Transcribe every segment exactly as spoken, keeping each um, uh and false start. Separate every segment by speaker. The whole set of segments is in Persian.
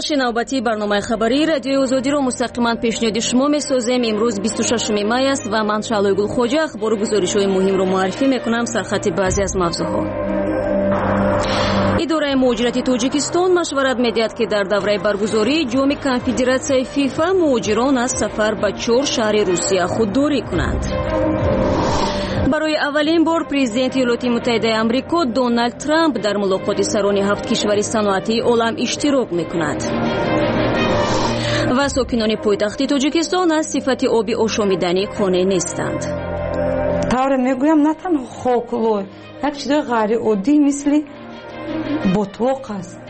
Speaker 1: بخش نوبتی برنامه خبری رادیو آزادی را مستقیما پیشنهاد شما می‌سازیم. امروز بیست و ششم می است و من شعله گل خوجه اخبار و گزارش‌های مهم را معرفی می‌کنم. سرخط بعضی از موضوع‌ها: اداره مهاجرت تاجیکستان مشورت می‌دهد که در دوره برگزاری جام کنفدراسیای فیفا مهاجران از سفر به چهار شهر روسیه خودداری کنند. برای اولین بار پرزیدنت ایالات متحده آمریکا دونالد ترامپ در ملاقات سران هفت کشور صنعتی عالم اشتراک می‌کند. و ساکنان پایتخت تاجیکستان از صفت آب آشامیدنی خانه نیستند.
Speaker 2: طور میگویم نه تنها خاکلوی یک چیز غیر عادی مثل بطواق است.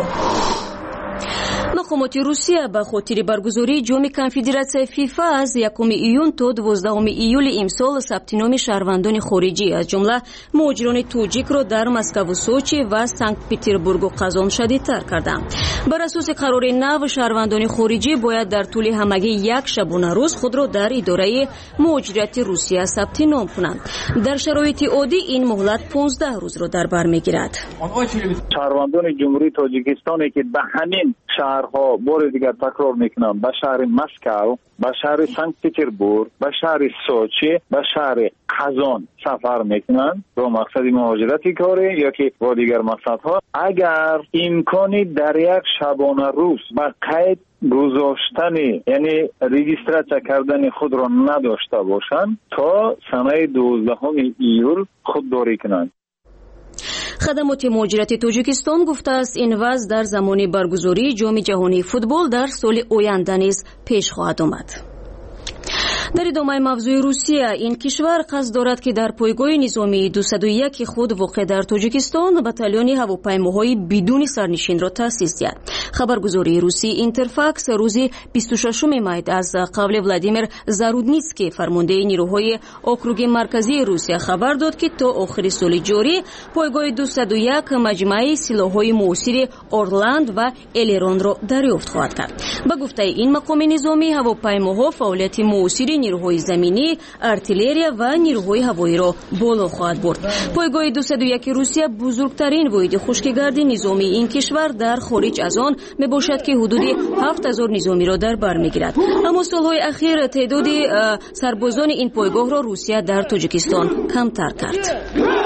Speaker 1: مقامات روسیه به خاطر برگزاری جام کنفدراسیای فیفا از یکم ایون تا دوازدهم ایول امسال ثبت نام شهروندان خارجی از جمله مهاجران تاجیک را در مسکو و سوچی و سنت پترزبورگ و قزان شدیدتر کردند. بر اساس قرار نو شهروندان خارجی باید در طول همگی یک شبانه روز خود را در اداره مهاجرت روسیه ثبت نام کنند. در شرایط عادی این مهلت پانزده روز را در بر میگیرد.
Speaker 3: شهروندان جمهوری تاجیکستان که به همین شهرها بار دیگر تکرار میکنم، به شهر مسکو، به شهر سنت پترزبورگ، به شهر سوچی، به شهر قزان سفر میکنند با مقصد مهاجرت کاری یا که با دیگر مقصدها، اگر امکانی در یک شبانه روز به قید گذاشتن یعنی رجیستراسیون کردن خود را نداشته باشند تا سنه دوازدهم ایول خودداری کنند.
Speaker 1: خدمات مهاجرت تاجیکستان گفته است این وضع در زمان برگزاری جام جهانی فوتبال در سال آینده نیز پیش خواهد آمد. در ادامه موضوع روسیه، این کشور قصد دارد که در پایگاه نظامی دویست و یک خود واقع در تاجیکستان بتالون هواپیماهای بدون سرنشین را تأسیس دهد. خبرگزاری روسی اینترفاکس روز بیست و ششم می از قول ولادیمیر زارودنیتسکی فرمانده نیروهای اوکروگ مرکزی روسیه خبر داد که تا آخر سال جاری پایگاه دویست و یک مجمع سلاح‌های موثر اورلند و الرون را دریافت خواهد کرد. با گفته این مقام نظامی، هواپیماها فعالیت موثر نیروهای زمینی، ارتلریا و نیروهای هوایی را بالا خواهد برد. پایگاه دویست و یک روسیه بزرگترین واحد خشکگرد نظامی این کشور در خارج از آن میباشد که حدود هفت هزار نظامی را در بر میگیرد. اما سالهای اخیر تعداد سربازان این پایگاه را روسیه در تاجیکستان کمتر کرد.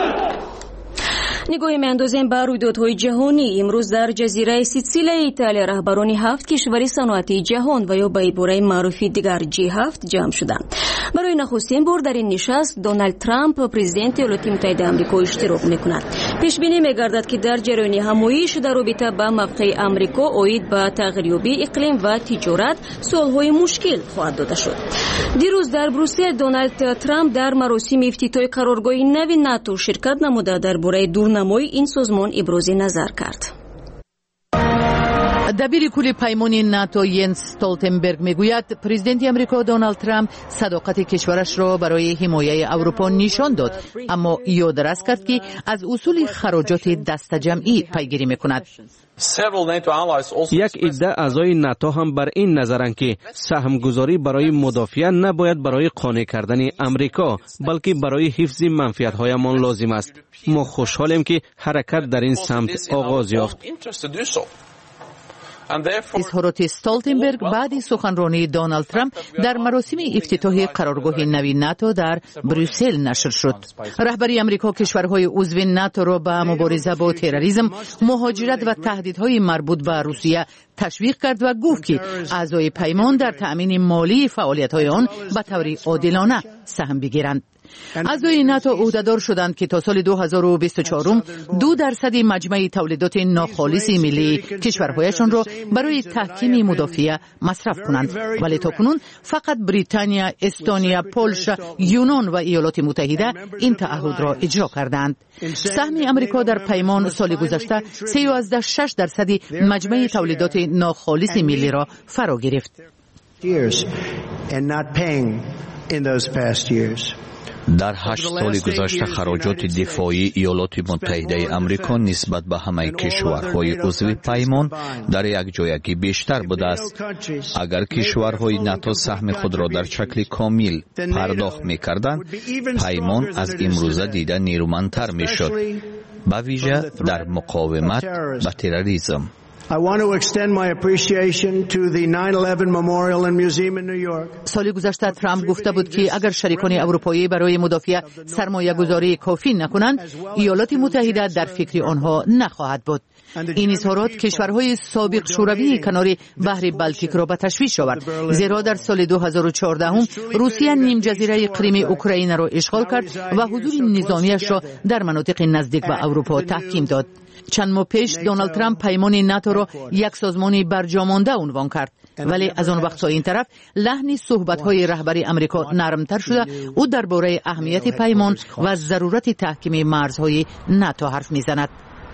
Speaker 1: نگاه میاندازیم به رویدادهای جهانی. امروز در جزیره سیسیل ایتالیا رهبران هفت کشور صنعتی جهان و یا به عباره معروفی دیگر جی هفت جمع شدند. برای نخستین بار در این نشست دونالد ترامپ پرزیدنت ایالات متحده آمریکا اشتراک میکند. پیش بینی میگردد که در جریان همایش در رابطه با موقع آمریکا عاید به تغییریابی اقلیم و تجارت سالهای مشکل خواهد داده شد. دیروز در بروسل دونالد ترامپ در مراسم افتتاح قرارگاه نو ناتو شرکت نموده درباره دورنمای این سازمان ابراز نظر کرد.
Speaker 4: دبیر کل پیمان ناتو ینس استولتنبرگ میگوید پرزیدنت آمریکا دونالد ترامپ صداقت کشورش را برای حمایت اروپا نشان داد، اما یادآوری کرد که از اصول خراجات دست جمعی پیگیری میکند.
Speaker 5: یک عده اعضای ناتو هم بر این نظرند که سهمگذاری برای مدافعت نباید برای قانع کردن امریکا بلکه برای حفظ منفعت‌هایمان لازم است. ما خوشحالیم که حرکت در این سمت آغاز یافت.
Speaker 4: اظهارات استولتنبرگ بعد سخنرانی دونالد ترامپ در مراسم افتتاح قرارگاه نوی ناتو در بروسل نشر شد. رهبری امریکا کشورهای عضو ناتو را به مبارزه با تروریسم، مهاجرت و تهدیدهای مربوط به روسیه تشویق کرد و گفت که اعضای پیمان در تأمین مالی فعالیت‌های آن به طور عادلانه سهم بگیرند. اعضای ناتو عهدهدار شدند که تا سال دو هزار و بیست و چهار دو درصد مجموع تولیدات ناخالص ملی کشورهایشان را برای تحکیم مدافع مصرف کنند، ولی تاکنون فقط بریتانیا، استونیا، پولشا، یونان و ایالات متحده این تعهد را اجرا کردند. سهم امریکا در پیمان سال گذشته سیزده و شش درصد مجموع تولیدات ناخالص ملی را فرا گرفت.
Speaker 6: در هشت سال گذشته خراجات دفاعی ایالات متحده آمریکا نسبت به همه کشورهای عضو پیمان در یک جایگی بیشتر بوده است. اگر کشورهای ناتو سهم خود را در شکل کامل پرداخت می‌کردند، پیمان از امروزه دیده نیرومندتر می‌شد، به ویژه در مقاومت با تروریسم.
Speaker 7: I want to extend my appreciation to the nine eleven Memorial and Museum in New York.
Speaker 4: سال گذشته ترامپ گفته بود که اگر شریکان اروپایی برای مدافع سرمایه‌گذاری کافی نکنند، ایالات متحده در فکر آنها نخواهد بود. این اظهارات کشورهای سابق شوروی کنار بحر بلتیک را به تشویش آورد، زیرا در سال دو هزار و چهارده هم روسیه نیم جزیره کریم اوکراین را اشغال کرد و حضور نظامیش را در مناطق نزدیک به اروپا تحکیم داد. چند ماه پیش دونالد ترامپ پیمان ناتو را یک سازمان برجامانده عنوان کرد، ولی از آن وقت تا این طرف لحن صحبت‌های رهبری آمریکا نرمتر شده. او درباره اهمیت پیمان و ضرورت تحکیم مرزهای ناتو حرف می‌زند.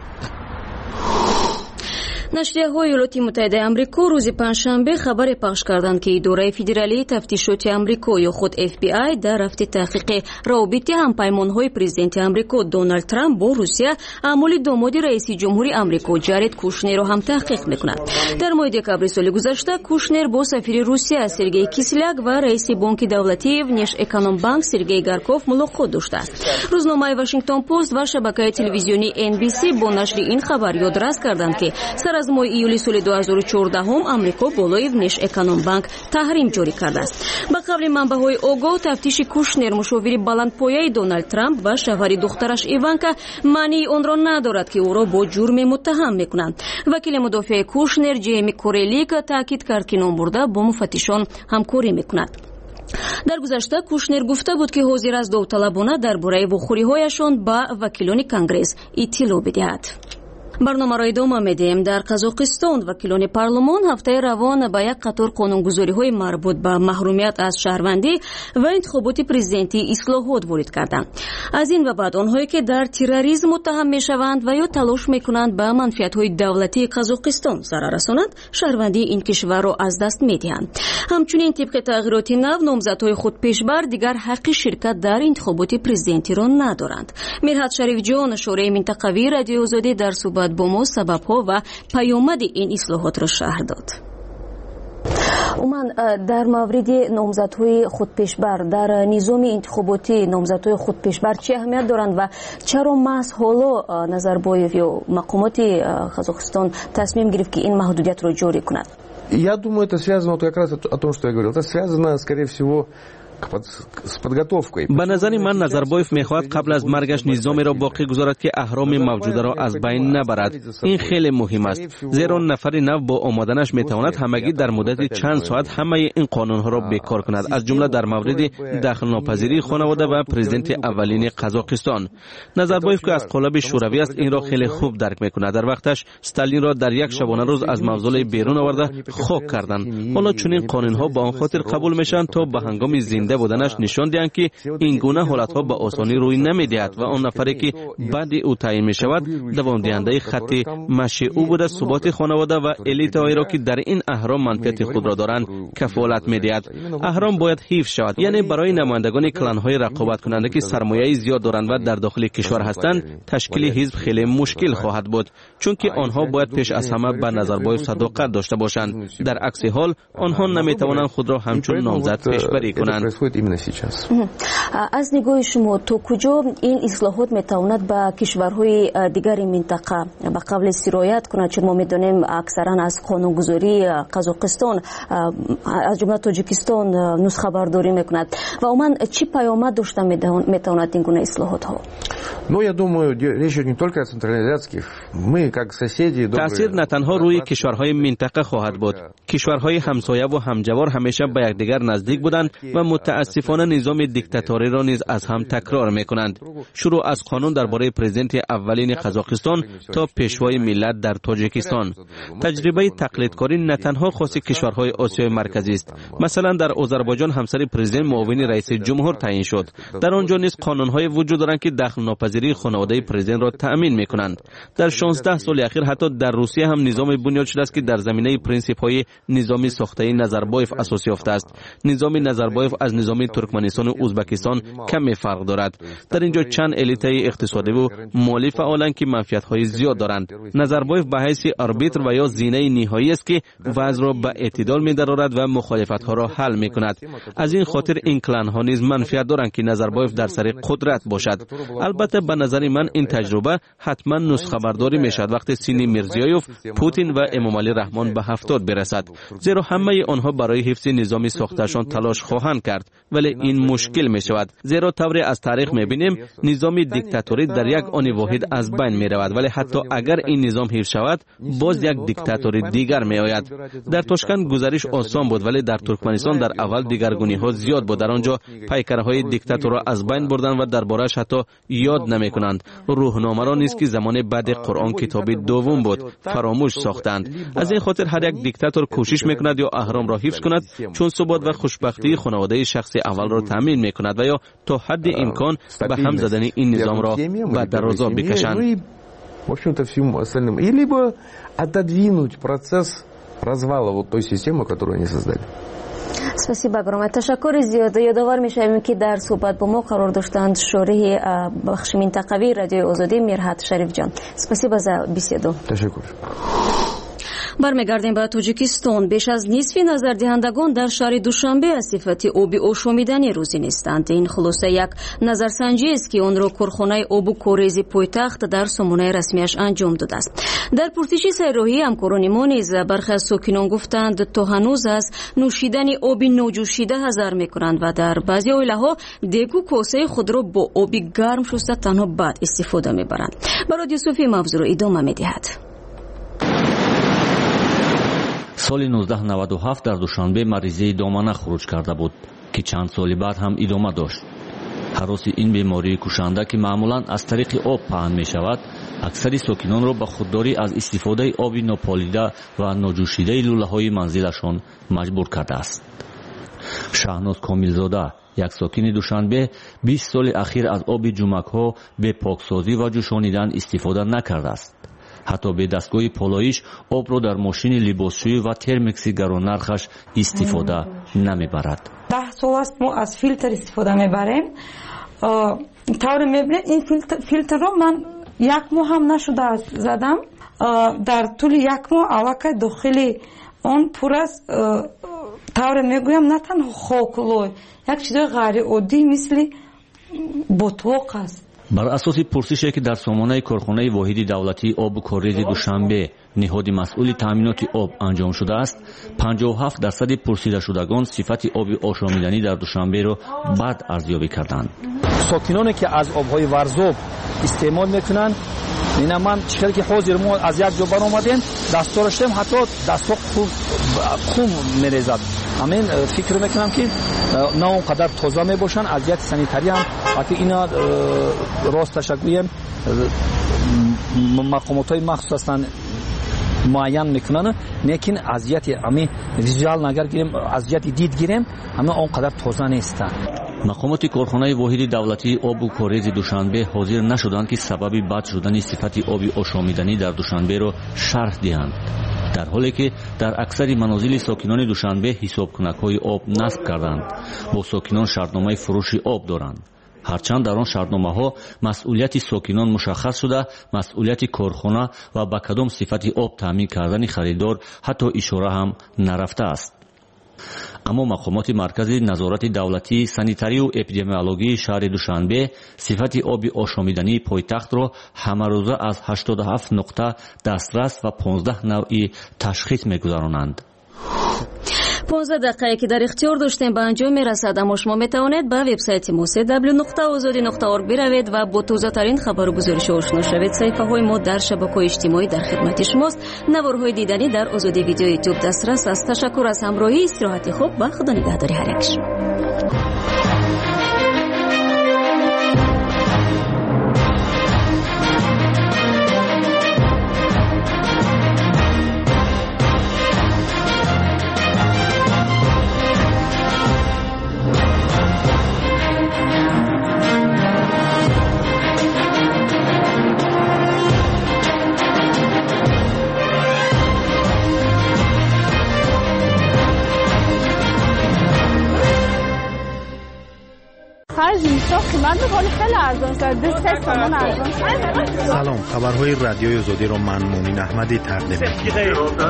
Speaker 1: نشریه‌های ایالات متحده آمریکا روز پنجشنبه خبر پخش کردند که اداره فدرالی تفتیشات آمریکا یا خود اف بی آی در رفت تحقیق روابط همپیمان‌های پرزیدنت آمریکا دونالد ترامپ با روسیه اعمال داماد رئیس جمهوری آمریکا جارد کوشنر را هم تحقیق می‌کند. در ماه دکامبر سال گذشته کوشنر با سفیر روسیه سرگئی کیسلیاک و رئیس بانک دولتی ونش اکونومبانک سرگئی گارکوف ملاقات داشته است. روزنامه واشنگتن پست و شبکه تلویزیونی ان بی سی با نشر این خبر یادداشت کردند که از ماه ایولی سال دو هزار و چهارده هم آمریکا بالای ونش اکونومبانک تحریم جاری کرده است. به قول منبع‌های آگاه، تفتیش کوشنر مشاور بلندپایه دونالد ترامپ و شوهر دخترش ایوانکا معنی آن را ندارد که او را با جرم متهم می‌کنند. وکیل مدافع کوشنر جیمی کوریلیک تاکید کرد که نامبرده با مفتشان همکاری می‌کند. در گذشته کوشنر گفته بود که حاضر است داوطلبانه درباره وخوری‌هایشان به وکیلان کنگره اطلاع بدهد. برنامه را ادامه می‌دهیم. در قزاقستان وکیلان پارلمان هفته روان به یک قطار قانونگذاری‌های مربوط به محرومیت از شهروندی و انتخابات پرزیدنتی اصلاحات وارد کردند. از این و بعد آنهایی که در تروریسم متهم می‌شوند و یا تلاش می‌کنند به منفعت‌های دولتی قزاقستان ضرر رسانند، شهروندی این کشور را از دست می‌دهند. همچنین طبق تغییرات نو نامزدهای خود پیشبر دیگر حق شرکت در انتخابات پرزیدنتی را ندارند. میرحت شریف جان، شورای منطقوی رادیو آزادی در صحبت با ما سبب‌ها و پیامد این اصلاحات را شرح داد. اومن در مورد نامزدهای خودپیشبر در نظام انتخاباتی نامزدهای خودپیشبر چه اهمیت دارند و چرا محض حالا نظربایف یا مقامات قزاقستان تصمیم گرفت که این محدودیت را جاری کند؟
Speaker 8: Я думаю, это связано вот как раз о том, что я говорил. Это связано, скорее всего,
Speaker 5: به نظر من نظربایف میخواهد قبل از مرگش نظامی را باقی گذارد که اهرام موجوده را از بین نبرد. این خیلی مهم است، زیرا نفر نو با آمدنش میتواند همگی در مدت چند ساعت همه این قانونها را بیکار کند، از جمله در مورد دخل ناپذیری خانواده و پرزیدنت اولین قزاقستان. نظربایف که از قالب شوروی است این را خیلی خوب درک میکند. در وقتش استالین را در یک شبانه روز از موزل بیرون آورده خاک کردند. حالا چنین قانونها با آن خاطر قبول میشن تا به هنگام زنده بودنش نشان دهند که این گونه حالتها به آسانی روی نمیدهد و آن نفری که بعد او تعیین می شود دوام دهنده خط مشی او بوده ثبات خانواده و الیت هایی را که در این اهرام منفعت خود را دارند کفالت می دهد. اهرام باید حفظ شود، یعنی برای نمایندگان کلان های رقابت کننده که سرمایه زیاد دارند و در داخل کشور هستند تشکیل حزب خیلی مشکل خواهد بود، چون که آنها باید پیش از همه به نظربایف صداقت داشته باشند. در عکس حال آنها نمی توانند خود را همچون نامزد پیشبری کنند.
Speaker 1: از نگاه شما تا کجا این اصلاحات میتواند به کشورهای دیگر منطقه به قبل سرایت کند؟ چون ما میدونیم اکثرا از قانونگذاری قزاقستان از جمله تاجیکستان نسخه برداری میکند و عموما چی پیامد داشته میتواند این گونه اصلاحات ها؟
Speaker 8: Ну, я думаю, речь идет не только о централизации. Мы, как соседи,
Speaker 5: تأثیر نه تنها روی کشورهای منطقه خواهد بود. کشورهای همسایه و همجوار همیشه به یکدیگر نزدیک بودند و متاسفانه نظام دیکتاتوری را نیز از هم تکرار میکنند. شروع از قانون درباره پرزیدنت اولین قزاقستان تا پیشوای ملت در تاجیکستان. تجربه تقلیدکاری نه تنها خاص کشورهای آسیای مرکزی است. مثلا در آذربایجان همسر پرزیدنت معاون رئیس جمهور تعیین شد. در آنجا نیز قانون‌های وجود دارند که دخل ناپذیری خانواده پرزیدنت را تأمین میکنند. در شانزده سال اخیر حتی در روسیه هم نظام بنیاد شده است که در زمینه پرینسیپ‌های نظامی ساخته نظربایف اساس یافته است. نظام نظربایف از نظام ترکمنستان و ازبکستان کمی فرق دارد. در اینجا چند الیت اقتصادی و مالی فعالند که منفعت‌های زیاد دارند. نظربایف به حیث آربیتر و یا زینه نهایی است که وضع را به اعتدال می‌درآورد و مخالفت‌ها را حل می‌کند. از این خاطر این کلان‌ها نیز منفعت دارند که نظربایف در سر قدرت باشد. البته به نظر من این تجربه حتما نسخه برداری میشد وقتی سینی میرزیایوف، پوتین و امامعلی رحمان به هفتاد برسد، زیرا همه آنها برای حفظ نظام ساختشان تلاش خواهند کرد، ولی این مشکل می شود، زیرا طوری از تاریخ می بینیم نظام دیکتاتوری در یک آن واحد از بین می رود، ولی حتی اگر این نظام حفظ شود باز یک دیکتاتوری دیگر می آید. در تاشکند گزارش آسان بود، ولی در ترکمنستان در اول دیگرگونی ها زیاد بود. در آنجا پیکرهای دیکتاتور را از بین بردند و دربارش حتی یاد نمی کنند. روحنامه را نیز که زمان بعد قرآن کتاب دوم بود فراموش ساختند. از این خاطر هر یک دیکتاتور کوشش می کند یا اهرام را حفظ کند چون ثبات و خوشبختی خانواده شخص اول را تامین می کند و یا تا حد امکان به هم زدن این نظام را به درازا بکشند.
Speaker 8: В общем-то, всем остальным. И либо отодвинуть процесс развала вот той системы, которую они создали.
Speaker 1: спасибо огромное. تشکر زیاد. یادآور میشویم که در صحبت با ما قرار داشتند شارح بخش منطقوی رادیوی آزادی میرهات شریف جان. спасибо за беседу.
Speaker 8: تشکر.
Speaker 1: برمیگردیم به تاجیکستان. بیش از نصف نظردهندگان در شهر دوشنبه از صفت آب آشامیدنی روزی نیستند. این خلاصه یک نظرسنجی است که آن را کارخانه آب و کاریزی پایتخت در سامانه رسمیش انجام داده است. در پرسش سیراهی همکاران ما نیز برخی از ساکنان گفتند تا هنوز از نوشیدن آب ناجوشیده حذر میکنند و در بعضی عائله‌ها دیگ و کاسه خود را با آب گرم شسته تنها بعد استفاده میبرند. برای یوسفی موضوع را ادامه میدهد.
Speaker 9: соли нуздаҳ наваду ҳафт дар душанбе маризии домана хуруҷ карда буд ки чанд соли баъд ҳам идома дошт. ҳароси ин бемории кушанда ки маъмулан аз тариқи об паҳн мешавад аксари сокинонро ба худдорӣ аз истифодаи оби нополида ва ноҷӯшидаи лӯлаҳои манзилашон маҷбур кардааст. шаҳноз комилзода як сокини душанбе бист соли ахир аз оби ҷумакҳо бе поксозӣ ва ҷӯшонидан истифода накардааст. ҳатто бе дастгоҳи полоиш обро дар мошини либосшӯӣ ва термикси гаронархаш истифода намебарад.
Speaker 2: даҳ сол аст мо аз филтр истифода мебарем. тавре мебинед ин филтрро ман як моҳ ҳам нашудааст задам. дар тӯли як моҳ аллакай дохили он пур аст, тавре мегӯям, на танҳо хокулой, як чизои ғайриоддӣ мисли ботвоқ аст.
Speaker 9: бар асоси пурсише ки дар сомонаи корхонаи воҳиди давлатии обу коризи душанбе ниҳоди масъули таъминоти об анҷом шудааст, панҷоҳу ҳафт дарсади пурсидашудагон сифати оби ошомиданӣ дар душанберо бад арзёбӣ карданд.
Speaker 10: сокиноне ки аз обҳои варзоб истеъмол мекунанд, ина ман чихел ки ҳозир мо аз як ҷо баромадем, дастҳоро шудем, ҳатто дастҳо хун мерезад. ҳамин фикр мекунам ки на он қадар тоза мебошанд. азияти санитариам вақти ина росташа гӯем мақомотҳои махсус ҳастанд муайян мекунанд, лекин азияти ами визуал нагар гирем, азияти дид гирем, ҳама он қадар тоза нестанд.
Speaker 9: мақомоти корхонаи воҳиди давлатии обу коризи душанбе ҳозир нашуданд ки сабаби бад шудани сифати оби ошомиданӣ дар душанберо шарҳ диҳанд, дар ҳоле ки дар аксари манозили сокинони душанбе ҳисобкунакҳои об насб карданд. бо сокинон шартномаи фурӯши об доранд. ҳарчанд дар он шартномаҳо масъулияти сокинон мушаххас шуда, масъулияти корхона ва ба кадом сифати об таъмин кардани харидор ҳатто ишора ҳам нарафтааст. аммо мақомоти маркази назорати давлатии санитарию эпидемиологии шаҳри душанбе сифати оби ошомидании пойтахтро ҳамарӯза аз ҳаштоду ҳафт нуқта дастрас ва понздаҳ навъи ташхис мегузаронанд.
Speaker 1: پانزده دقیقه که در اختیار داشتیم به انجام میرسد، اما شما میتوانید به وبسایت ما دبلیو دبلیو دبلیو نقطه آزادی نقطه اورگ بروید و با تازه ترین خبر و گزارش آشنا شوید. صفحه های ما در شبکه‌های اجتماعی در خدمت شماست. نوارهای دیدنی در آزادی ویدیو یوتیوب دسترس است. تشکر از همراهی، استراحت خوب و خدا نگهداری هر یک شما.
Speaker 11: قیمت ولی خیلی ارزان شد. دو سه تومن ارزان شد.
Speaker 12: سلام، خبرهای رادیوی آزادی رو من مؤمن احمدی تقدیم می‌کنم.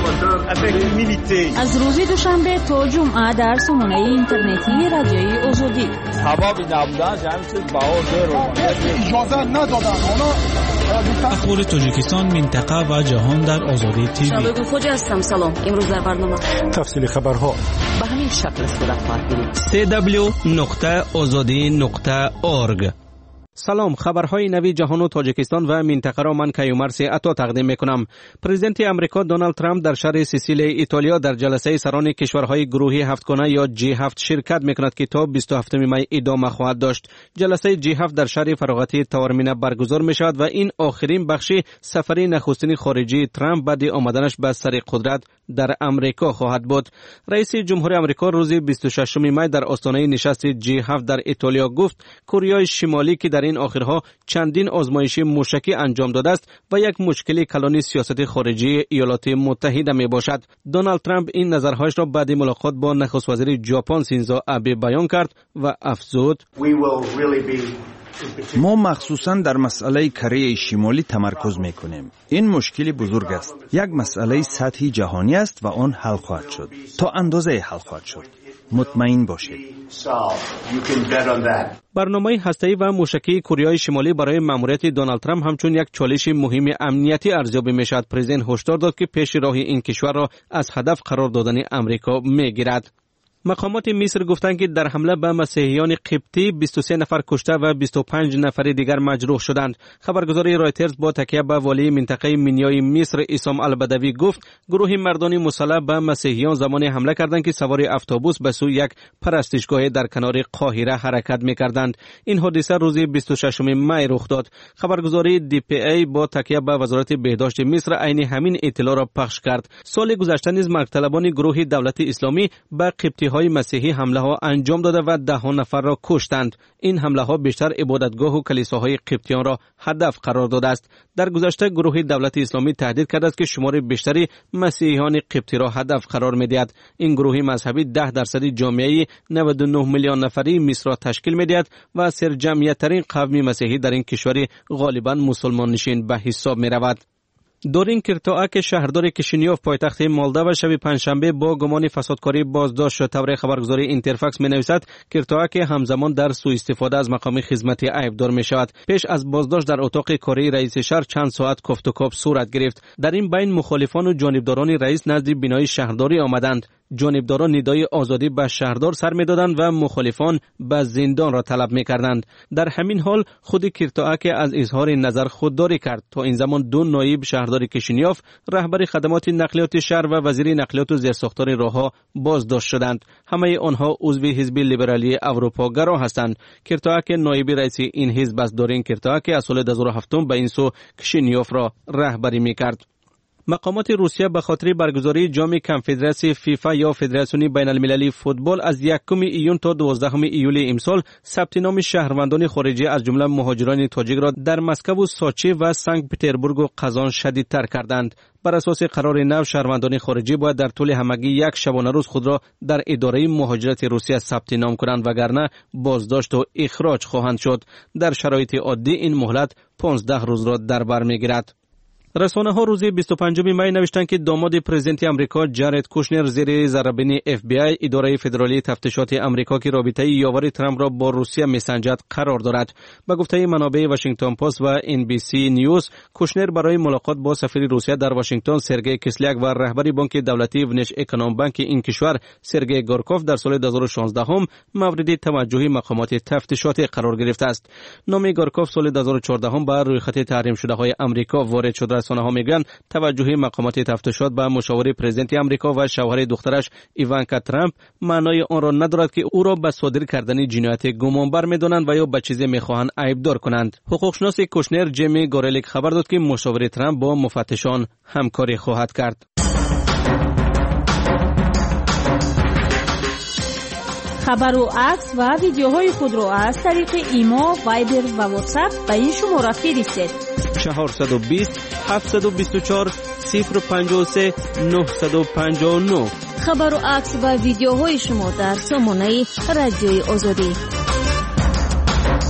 Speaker 1: از روز دوشنبه تا جمعه در سامانه اینترنتی رادیوی آزادی.
Speaker 10: هوا بی نبودن همین چیز باور رو
Speaker 13: اجازه ندادن. اخبار تاجیکستان، منطقه و جهان در آزادی تیوی.
Speaker 1: شبکه خوج هستم. سلام. امروز در برنامه
Speaker 13: تفصیل خبرها
Speaker 4: به همین شکل صورت خواهد گرفت.
Speaker 5: دبلیو دبلیو دبلیو نقطه آزادی نقطه اورگ. سلام، خبرهای نوی جهان و تاجیکستان و منطقه را من کیومرسی عطا تقدیم میکنم. پرزیدنت امریکا دونالد ترامپ در شهر سیسیل ایتالیا در جلسه سران کشورهای گروهی هفتگانه یا جی هفت شرکت میکند که تا بیست و هفتم می ادامه خواهد داشت. جلسه جی هفت در شهر فراغتی تاورمینا برگزار میشود و این آخرین بخش سفر نخستین خارجی ترامپ بعد آمدنش به سر قدرت در امریکا خواهد بود. رئیس جمهور امریکا روز بیست و ششم می در آستانه نشست جی هفت در ایتالیا گفت کره شمالی که در این آخرها چندین آزمایش موشکی انجام داده است و یک مشکل کلان سیاست خارجی ایالات متحده می باشد. دونالد ترامپ این نظرهایش را بعد ملاقات با نخست وزیر ژاپن شینزو آبه بیان کرد و افزود
Speaker 14: ما مخصوصاً در مسئله کره شمالی تمرکز میکنیم. این مشکل بزرگ است. یک مسئله سطحی جهانی است و آن حل خواهد شد. تا اندازه حل خواهد شد. مطمئن باشید.
Speaker 5: برنامه هسته‌ای و موشکی کره شمالی برای ماموریت دونالد ترامپ همچون یک چالش مهم امنیتی ارزیابی میشد. پرزیدنت هشدار داد که پیش راه این کشور را از هدف قرار دادن امریکا میگیرد. مقامات مصر گفتند که در حمله به مسیحیان قبطی بیست و سه نفر کشته و بیست و پنج نفر دیگر مجروح شدند. خبرگزاری رایترز با تکیه به والی منطقه منیای مصر اسام البدوی گفت گروه مردان مسلح به مسیحیان زمانی حمله کردند که سوار اتوبوس به سوی یک پرستشگاه در کنار قاهره حرکت می‌کردند. این حادثه روز بیست و ششم می رخ داد. خبرگزاری دی پی ای با تکیه به وزارت بهداشت مصر عین همین اطلاع را پخش کرد. سال گذشته نیز مرتکبان گروه دولت اسلامی به قبطی های مسیحی حمله ها انجام داده و ده ها نفر را کشتند. این حمله ها بیشتر عبادتگاه و کلیساهای قبطیان را هدف قرار داده است. در گذشته گروه دولت اسلامی تهدید کرده است که شمار بیشتری مسیحیان قبطی را هدف قرار می‌دهد. این گروه مذهبی ده درصد جامعه نود و نه میلیون نفری مصر را تشکیل می‌دهد و سرجمعیت ترین قوم مسیحی در این کشور غالباً مسلمان نشین به حساب می‌رود. دورین کرتاک شهردار کشینیوف پایتخت مولداوا شب پنجشنبه با گمان فسادکاری بازداشت شد. طور خبرگزاری اینترفاکس می‌نویسد کرتاک همزمان در سوء استفاده از مقام خدمتی عیبدار می‌شود. پیش از بازداشت در اتاق کاری رئیس شهر چند ساعت گفت و گپ صورت گرفت. در این بین مخالفان و جانبداران رئیس نزد بینای شهرداری آمدند. جانبداران ندای آزادی به شهردار سر می‌دادند و مخالفان به زندان را طلب می‌کردند. در همین حال خود کرتاک از اظهار نظر خودداری کرد. تا این زمان دو نایب شهردار کشینیوف، رهبر خدمات نقلیات شهر و وزیر نقلیات و زیرساختار راه‌ها بازداشت شدند. همه آنها عضو حزب لیبرالی اروپاگرا هستند. کرتاک نایب رئیس این حزب است. دورین کرتاک از سال دو هزار و هفت به این سو کشینیوف را رهبری می‌کرد. مقامات روسیه به خاطر برگزاری جام کنفدراسیون فیفا یا فدراسیون بین المللی فوتبال از یکم ایون تا دوازدهم ایول امسال ثبت نام شهروندان خارجی از جمله مهاجران تاجیک را در مسکو و سوچی و سنت پترزبورگ و قزان شدیدتر کردند. بر اساس قرار نو شهروندان خارجی باید در طول همگی یک شبانه روز خود را در اداره مهاجرت روسیه ثبت نام کنند وگرنه بازداشت و اخراج خواهند شد. در شرایط عادی این مهلت پانزده روز را در بر میگیرد. رسانه ها روز بیست و پنجم می نوشتند که داماد پرزیدنت امریکا جارد کوشنر زیر ضربین اف بی آی اداره فدرالی تفتیشات امریکا که رابطه یاور ترامپ را با روسیه میسنجد قرار دارد. به گفته منابع واشنگتن پست و ان بی سی نیوز، کوشنر برای ملاقات با سفیر روسیه در واشنگتن سرگئی کسلیاک و رهبر بانک دولتی ونش اکونوم بانک این کشور سرگئی گورکوف در سال دو هزار و شانزده هم مورد توجه مقامات تفتیشاتی قرار گرفته است. نام گورکوف سال دو هزار و چهارده هم بر روی خط تحریم شده های امریکا وارد شد. رسانه ها میگن توجه مقامات تفتیشات به مشاور پرزیدنت امریکا و شوهر دخترش ایوانکا ترامپ معنای آن را ندارد که او را به صادر کردن جنایت گمانبر می‌دانند و یا به چیزی می‌خواهند عیبدار کنند. حقوقشناس کوشنر جیمی گورلیک خبر داد که مشاور ترامپ با مفتشان همکاری خواهد کرد.
Speaker 1: خبر و عکس و ویدیوهای خود را از طریق ایما، وایبر و واتساپ به این شماره فرستید.
Speaker 5: چهارصد و بیست هفتصد و بیست و چهار صفر پنجاه و سه نهصد و پنجاه و نه.
Speaker 1: خبر و عکس و ویدیوهای شما در سامانه رادیوی آزادی.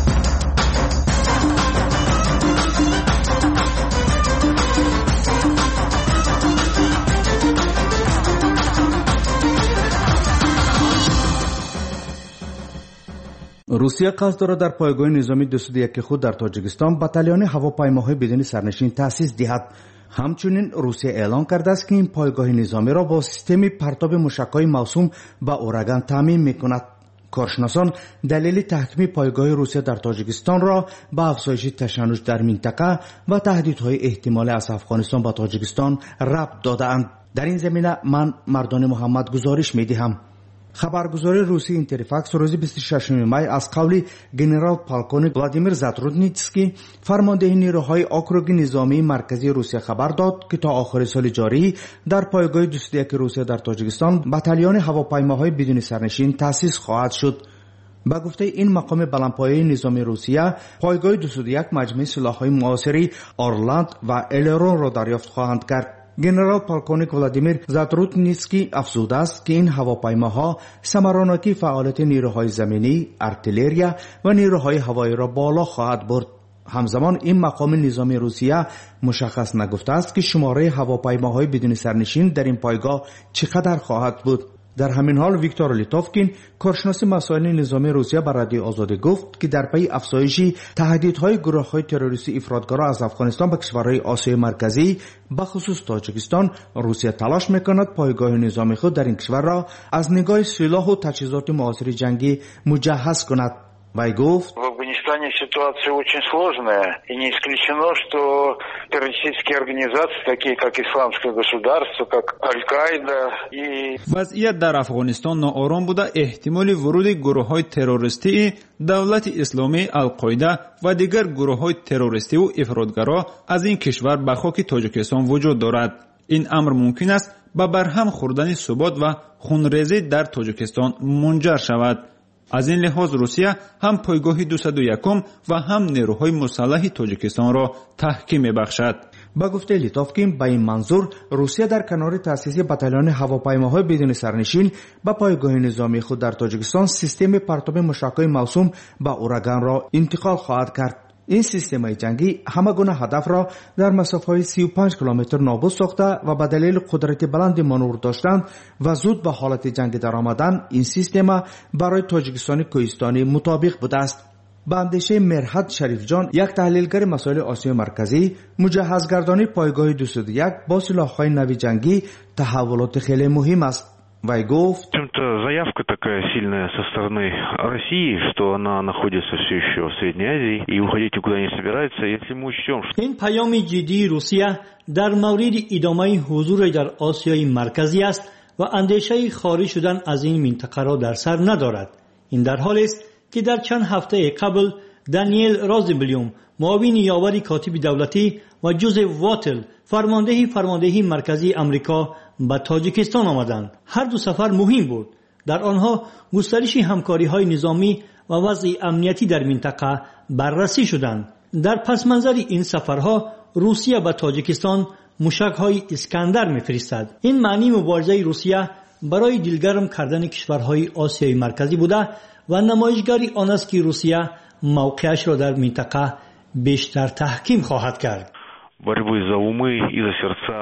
Speaker 15: روسیه قصد دارد در پایگاه نظامی دو صد و یک خود در تاجیکستان بتالون هواپیماهای بدون سرنشین تأسیس دهد. همچنین روسیه اعلام کرده است که این پایگاه نظامی را با سیستم پرتاب موشک‌های موسوم به اورگان تامین می‌کند. کارشناسان دلیل تحکیم پایگاه روسیه در تاجیکستان را به افزایش تشنج در منطقه و تهدیدهای احتمالی از افغانستان به تاجیکستان ربط داده‌اند. در این زمینه من مردان محمد گزارش می‌دهم. خبرگزاری روسی اینترفاکس روز بیست و ششم می از قول گنرال پالکونیک ولادیمیر زاترودنیتسکی فرمانده نیروهای آکروگ نظامی مرکزی روسیه خبر داد که تا آخر سال جاری در پایگاه دو صد و یک روسیه در تاجیکستان بتالون هواپیماهای بدون سرنشین تأسیس خواهد شد. با گفته این مقام بلندپایه نظامی روسیه، پایگاه دو صد و یک مجموعه سلاح‌های معاصری آرلند و الرون را دریافت خواهند کرد. گنرال پالکونیک ولادیمیر زاترودنیتسکی افزوده است که این هواپیماها ثمراناکی فعالیت نیروهای زمینی، ارتلریا و نیروهای هوایی را بالا خواهد برد. همزمان این مقام نظامی روسیه مشخص نگفته است که شماره هواپیماهای بدون سرنشین در این پایگاه چقدر خواهد بود. در همین حال ویکتور لیتوفکین کارشناس مسائل نظامی روسیه به رادیو آزادی گفت که در پی افزایش تهدیدهای گروه‌های تروریستی افراطگرا از افغانستان به کشورهای آسیای مرکزی به خصوص تاجیکستان، روسیه تلاش میکند پایگاه نظامی خود در این کشور را از نگاه سلاح و تجهیزات معاصر جنگی مجهز کند. وی گفت:
Speaker 16: В Афганистане ситуация очень сложная, и не исключено, что террористические организации, такие как Исламское государство, как Аль-Каида и...
Speaker 14: وضعیت در افغانستان ناآرام بوده. احتمال ورود گروه‌های تروریستی دولت اسلامی، القاعده و دیگر گروه‌های تروریستی و افراطگرا از این کشور به خاک تاجیکستان وجود دارد. این امر ممکن است به برهم خوردن ثبات و خونریزی در تاجیکستان منجر شود. از این لحاظ روسیه هم پایگاه دویست و یک و هم نیروهای مسلح تاجیکستان را تحکیم می‌بخشد.
Speaker 15: با گفته لیتوفکین به این منظور روسیه در کنار تأسیس بتالون هواپیماهای بدون سرنشین به پایگاه نظامی خود در تاجیکستان سیستم پرتاب موشک‌های موسوم به اورگان را انتقال خواهد کرد. این سیستم جنگی همه گونه هدف را در مسافه‌های سی و پنج کیلومتر نابود ساخته و به دلیل قدرت بلند مانور داشتن و زود به حالت جنگ در آمدن این سیستم برای تاجیکستان کوهستانی مطابق بوده است. به اندیشه مرحد شریف جان، یک تحلیلگر مسائل آسیای مرکزی، مجهزگردانی پایگاه دویست و یک با سلاح‌های نوی جنگی تحولات خیلی مهم است. وی گفت:
Speaker 17: Заявка такая сильная со стороны России, что она находится все еще в Средней Азии и уходить никуда не собирается, если мы учтем, что...
Speaker 18: این پیام جدی روسیه در مورد ادامه حضور در آسیای مرکزی است و اندیشه خارج شدن از این منطقه را در سر ندارد. این در حالی است که در چند هفته قبل دانیل رازبلیوم، معاون یاور کاتب دولتی و جوزف واتل، فرمانده فرماندهی مرکزی امریکا به تاجیکستان آمدند. هر دو سفر مهم بود. در آنها گسترش همکاری‌های نظامی و وضع امنیتی در منطقه بررسی شدند. در پس منظر این سفرها روسیه به تاجیکستان موشک‌های اسکندر می‌فرستد. این معنی مبارزه روسیه برای دلگرم کردن کشورهای آسیای مرکزی بوده و نمایشگری آن است که روسیه موقعش را در منطقه بیشتر تحکیم خواهد کرد.
Speaker 17: борьбы за умы и за сердца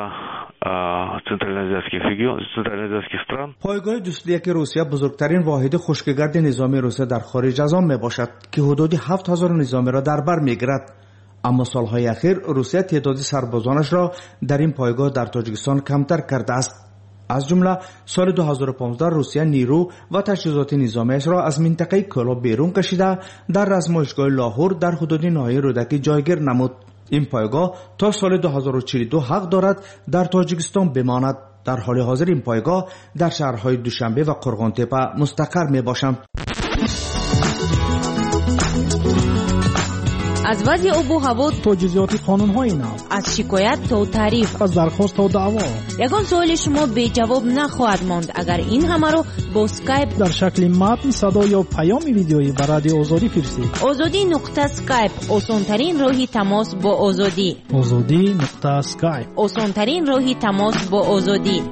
Speaker 17: центральноазиатских регионов, центральноазиатских стран.
Speaker 15: پایگاه دویست و یک روسیه بزرگترین واحد خشکگرد نظامی روسیه در خارج از آن میباشد که حدود هفت هزار نظامی را در بر میگیرد. اما سالهای اخیر روسیه تعداد سربازانش را در این پایگاه در تاجیکستان کمتر کرده است. از جمله سال دو هزار و پانزده روسیه نیرو و تجهیزات نظامیش را از منطقه کولا بیرون کشیده در رزمایشگاه لاهور در حدود ناحیه رودکی جایگیر نمود. این پایگاه تا سال دو هزار و چهل و دو حق دارد در تاجیکستان بماند. در حال حاضر این پایگاه در شهرهای دوشنبه و قرغانتپه مستقر می باشند.
Speaker 1: از وضع آب و هوا
Speaker 13: تا جزئیات قانون‌های نو،
Speaker 1: از شکایت تا تعریف،
Speaker 13: از درخواست تا دعوا،
Speaker 1: یگان سوال شما به جواب نخواهد ماند اگر این همه رو با اسکایپ
Speaker 13: در شکل متن، صدا یا پیام ویدیویی به رادیو آزادی فرستید.
Speaker 1: آزادی نقطه اسکایپ، آسان‌ترین راهی تماس با آزادی.
Speaker 13: آزادی نقطه اسکایپ،
Speaker 1: آسان‌ترین راهی تماس با آزادی.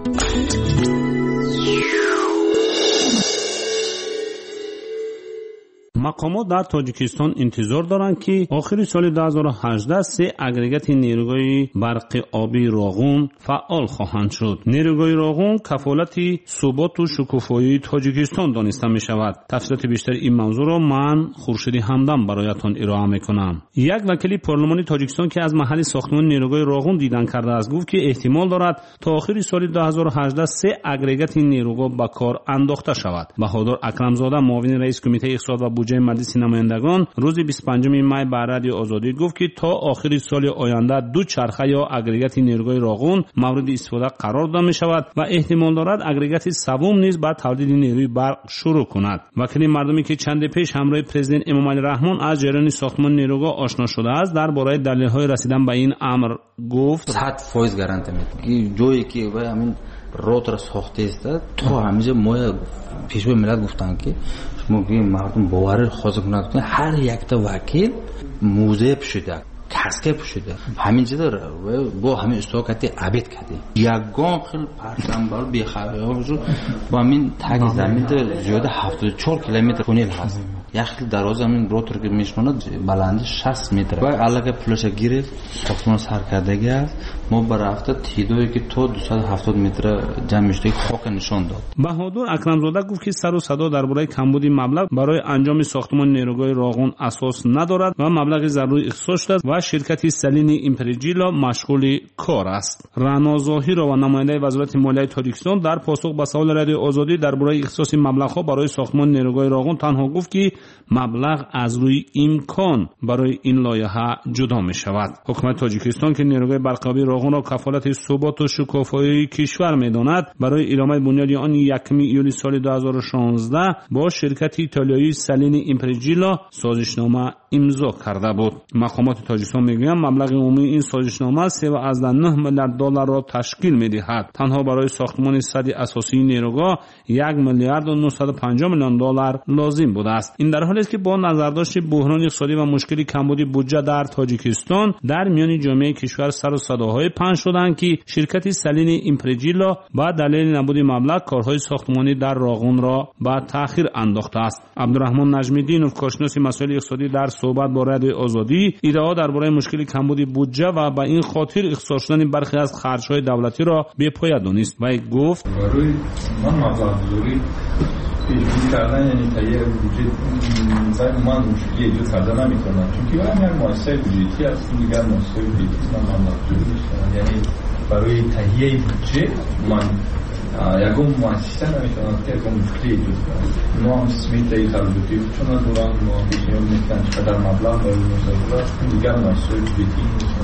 Speaker 13: مقامات در تاجیکستان انتظار دارند که آخر سال دو هزار و هجده سه اگریگات نیروگاه برق آبی راغون فعال خواهند شد. نیروگاه راغون کفالت ثبات و شکوفایی تاجیکستان دانسته می شود. تفصیلات بیشتر این موضوع را من خورشید همدم برایتان ارائه می کنم. یک وکیل پارلمانی تاجیکستان که از محل ساختمان نیروگاه راغون دیدن کرده است گفت که احتمال دارد تا آخر سال دو هزار و هجده سه اگریگات نیروگاه به کار انداخته شود. بهادر اکرمزاده معاون رئیس کمیته اقتصاد و بودجه مجلس نمایندگان روز بیست و پنجم می به رادیو آزادی گفت که تا آخر سال آینده دو چرخه یا اگریگات نیروگاه راغون مورد استفاده قرار داده می شود و احتمال دارد اگریگات سوم نیز با تولید نیروی برق شروع کند. وکیل مردمی که چند پیش همراه پرزیدنت امام علی رحمان از جریان ساختمان نیروگاه آشنا شده است درباره دلایل رسیدن به این امر گفت
Speaker 19: صد درصد گارانتی میدم جایی که همین روتر ساخته است تا همیشه ما پیشوا ملت گفتن که شما که مردم باور خاص کنند هر یک تا وکیل موزه شده کاسکه شده همین چیز داره با همین استوکاتی عبید کرده یگان خیلی پرچمبر بی خبر با همین تگ زمین زیاده هفتاد و چهار کیلومتر تونل هست یک خیلی دراز زمین روتر که میشوند بلندی شصت متر و علاقه پلوش گیره ساختمان سرکردگی است ما برافته تیدویی که تا دویست و هفتاد متر جمع میشه خاک نشان داد.
Speaker 13: بهادر اکرمزاده گفت که سر و صدا درباره کمبود مبلغ برای انجام ساختمان نیروگاه راغون اساس ندارد و مبلغ ضروری اختصاص شده و شرکت سلینی امپریجیلا مشغول کار است. رانا ظاهر و نماینده وزارت مالیه تاجیکستان در پاسخ به سوال رادیو آزادی درباره اختصاص مبلغ ها برای ساختمان نیروگاه راغون تنها گفت که مبلغ از روی امکان برای این لایحه جدا می شود. حکومت تاجیکستان که نیروگاه برق آبی راغون را کفالت ثبات و شکوفایی کشور می داند برای ادامه بنیاد آن یکم ایولی سال دو هزار و شانزده با شرکت ایتالیایی سلینی امپریجیلا سازشنامه امضا کرده بود. مقامات تاجیکستان میگویند مبلغ عمومی این سازشنامه سه و از نه میلیارد دلار را تشکیل میدهد. تنها برای ساختمان سد اساسی نیروگاه یک میلیارد و نهصد و پنجاه میلیون دلار لازم بوده است. این در حالی است که با نظرداشت بحران اقتصادی و مشکلی کمبود بودجه در تاجیکستان در میان جامعه کشور سر و صداهای پنج شدند که شرکت سلین امپریجیلا با دلیل نبود مبلغ کارهای ساختمانی در راغون را به تأخیر انداخته است. عبدالرحمن نجمی‌دین کارشناس مسائل اقتصادی در صحبت با رادیو آزادی ادعا درباره مشکل کمبود بودجه و به این خاطر اختصاص شدن برخی از خرج‌های دولتی را بی‌پایه دانست و گفت
Speaker 20: برای من مبلغ‌گذاری پیش‌بینی کردن یعنی تهیه بودجه مثلا من مشکلی ایجاد کردن نمی‌کنم چون که برای من مؤسسه بودجه‌ای هستم دیگر مؤسسه بودجه‌ای من مبلغ‌گذاری می‌کنم یعنی برای تهیه بودجه من یکم مؤسسه نمی‌تونم که یکم مشکلی ایجاد کنم ما هم سمیت ای خرجاتی چون دوران ما بیشتر می‌کنیم چقدر مبلغ برای مصرف است دیگر مؤسسه بودجه‌ای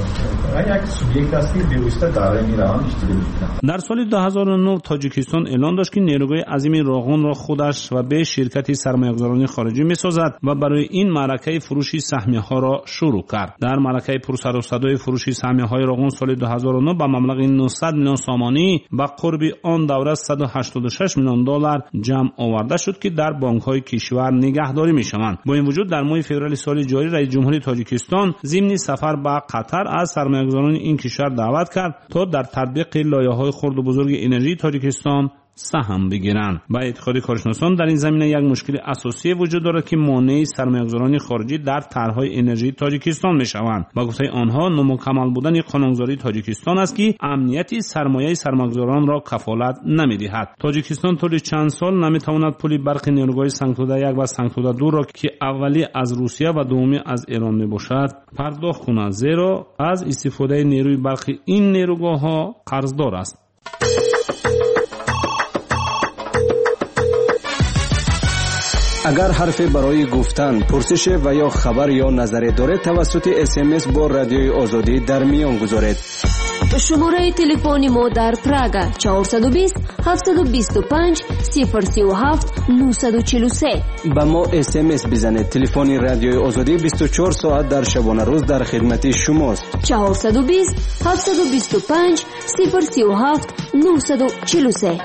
Speaker 20: یک سوبیکت است که بی‌واسطه داره می‌روند اشتغال می‌کنه.
Speaker 13: در سال دو هزار و نه تاجیکستان اعلان داشت که نیروگاه عظیم راغون را خودش و به شرکت سرمایه‌گذاران خارجی می‌سازد و برای این معرکه فروش سهمیه‌ها را شروع کرد. در معرکه پرسر و صدای فروش سهمیه‌های راغون سال دو هزار و نه با مبلغ نهصد میلیون سامانی با قرب آن دوره صد و هشتاد و شش میلیون دلار جمع آورده شد که در بانک‌های کشور نگهداری می‌شوند. با این وجود در ماه فوریه سال جاری رئیس جمهوری تاجیکستان ضمن سفر به قطر از سرمایه‌گذاران این کشور دعوت کرد تا در تطبیق لایحه‌های خرد و بزرگ انرژی تاجیکستان سهم بگیرند. با اعتقاد کارشناسان در این زمینه یک مشکل اساسی وجود دارد که مانع سرمایه‌گذاران خارجی در طرح‌های انرژی تاجیکستان می‌شوند. با گفته آنها نامکمل بودن قانونگذاری تاجیکستان است که امنیت سرمایه سرمایه‌گذاران را کفالت نمی‌دهد. تاجیکستان طول چند سال نمی‌تواند پول برق نیروگاه سنگتوده یک و سنگتوده دو را که اولی از روسیه و دومی از ایران میباشد پرداخت کند، زیرا از استفاده نیروی برق این نیروگاه‌ها قرضدار است.
Speaker 21: اگر حرفی برای گفتن، پرسش و یا خبر یا نظری دارید توسط اس ام اس با رادیوی آزادی در میان گذارید.
Speaker 1: شماره تلفنی ما در پراگ چهارصد و بیست هفتصد و بیست و پنج صفر سی و هفت نهصد و چهل و سه.
Speaker 21: با ما اس ام اس بزنید. تلفن رادیوی آزادی بیست و چهار ساعت در شبانه روز در خدمت شماست.
Speaker 1: چهارصد و بیست هفتصد و بیست و پنج صفر سی و هفت نهصد و چهل و سه.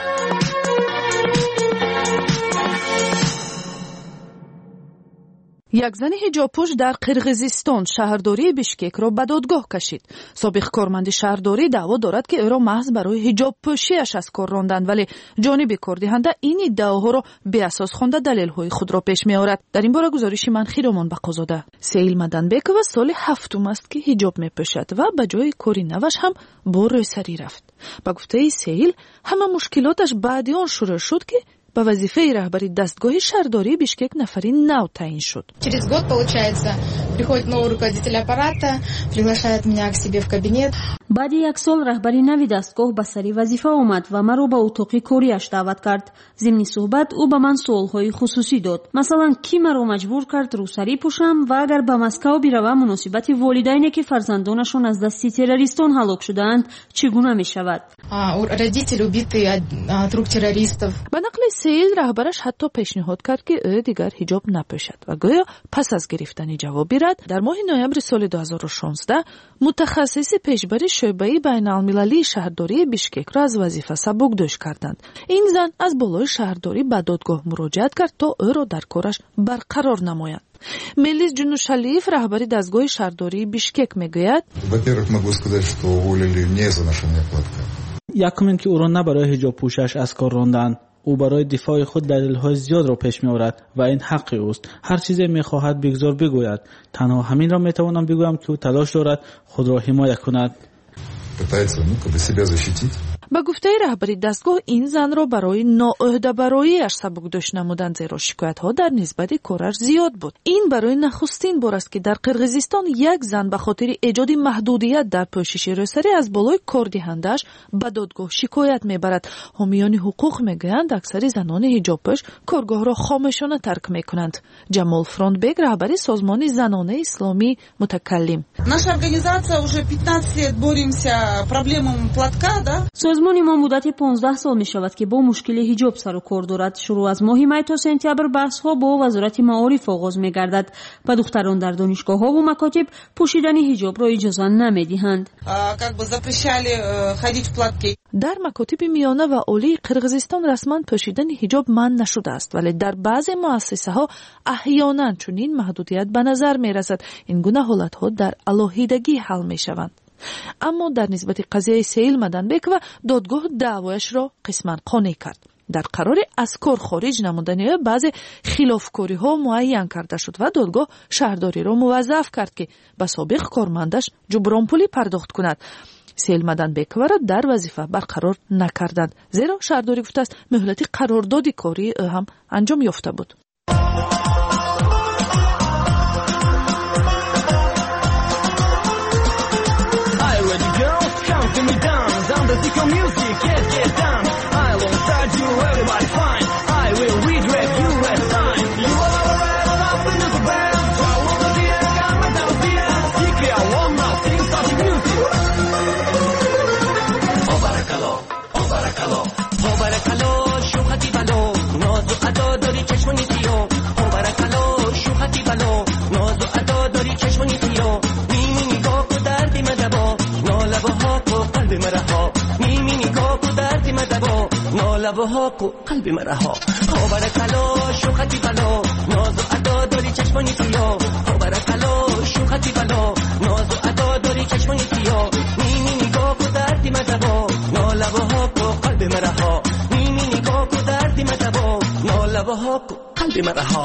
Speaker 4: یک زن حجابپوش در قرقیزستان شهرداری بیشکک را به دادگاه کشید. سابق کارمند شهرداری دعوا دارد که او را محض برای حجابپوشیش از کار راندند، ولی جانب کاردهنده این ادعاها را بی اساس خوانده دلیل‌های خود را پیش می‌آورد. در این باره گزارش من خیرامان بقازاده. سیل مدنبکова سال هفتم است که حجاب می‌پوشد و به جای کاری نوش هم با روسری رفت. با گفته سیل همه مشکلاتش بعد آن شروع شد که به وظیفه رهبری دستگاه شهرداری بیشکک نفرین نو تعیین شد.
Speaker 3: Через год получается приходит новый руководитель аппарата, приглашает меня к себе в кабинет.
Speaker 1: بعد یک سال رهبری نوی دستگاه به سری وظیفه آمد و مرا به اتاق کاریش دعوت کرد. ضمن صحبت او به من سوالهای خصوصی داد. مثلا کی مرا مجبور کرد روسری پوشم و اگر به مسکو بروم مناسبت والدینی که فرزندانشان از دست تروریستان هلاک شدند چگونه می شود؟
Speaker 3: Родители убиты от рук террористов.
Speaker 4: به نقل سیل رهبرش حتی پیشنهاد کرد که او دیگر حجاب نپوشد و گویا پس از گرفتن جوابی رد در ماه نوامبر سال دو هزار و شانزده متخصص پیشبری شعبه بین‌المللی شهرداری بیشکک را از وظیفه سبکدوش کردند. این زن از بالای شهرداری به دادگاه مراجعت کرد تا او را در کارش برقرار نمایند. ملیس جنوشالیف رهبری دستگاه شهرداری بیشکک میگوید:
Speaker 22: Во-первых, могу сказать, что уволили не за ношение платка.
Speaker 10: یکم این که او را نه برای حجاب پوشش از کار راندند، او برای دفاع خود دلیل‌های زیاد را پیش می‌آورد و این حق اوست. هر چیزی می‌خواهد بگذار بگوید. تنها همین را می‌توانم بگویم که او تلاش دارد خود را حمایت کند.
Speaker 22: Пытается, ну, как бы себя защитить.
Speaker 4: با گفته رهبری دستگاه این زن را برای ناعهده برایی‌اش سبکدوش نمودند، زیرا شکایت‌ها در نسبت کارش زیاد بود. این برای نخستین بار است که در قرقیزستان یک زن به خاطر ایجاد محدودیت در پوشش روسری از بالای کاردهنده‌اش به دادگاه شکایت میبرد. حامیان حقوق میگویند اکثر زنان حجابپوش کارگاه را خاموشانه ترک میکنند. جمال فروندبک رهبری سازمان زنانه اسلامی متکلم:
Speaker 23: Наша организация уже пятнадцать лет боремся проблемам платка, да?
Speaker 1: سازمان ما مدت پانزده سال می شود که با مشکل حجاب سر و کار دارد. شروع از ماه می تا سپتامبر بحث ها با وزارت معارف آغاز می گردد و دختران در دانشگاه ها و مکاتب پوشیدن حجاب را اجازه نمی دهند.
Speaker 23: Как бы запрещали ходить в платке.
Speaker 4: در مکاتب میانه و عالی قرقیزستان رسما پوشیدن حجاب منع نشده است، ولی در بعضی مؤسسه ها احیانا چنین محدودیت به نظر می رسد. این گونه حالت ها در علاهیدگی حل می شوند. اما در نسبت قضیه سیل مدنبکova دادگاه دعوایش را قسما قانع کرد. در قرار از کار خارج نمودن بعضی خلافکاری ها معین کرده شد و دادگاه شهرداری را موظف کرد که به سابق کارمندش جبران پولی پرداخت کند. سیل مدنبکova را در وظیفه برقرار نکردند، زیرا شهرداری گفته است مهلت قرارداد کاری او هم انجام یافته بود.
Speaker 24: لبها کو قلب مرا ها خبر کلا شوختی بلا ناز و ادا داری چشمانی سیا خبر کلا شوختی بلا ناز و ادا داری چشمانی سیا نیمی نگاه کو دردی مدبا نالبها کو قلب مرا ها نیمی نگاه کو دردی مدبا نالبها کو قلب مرا ها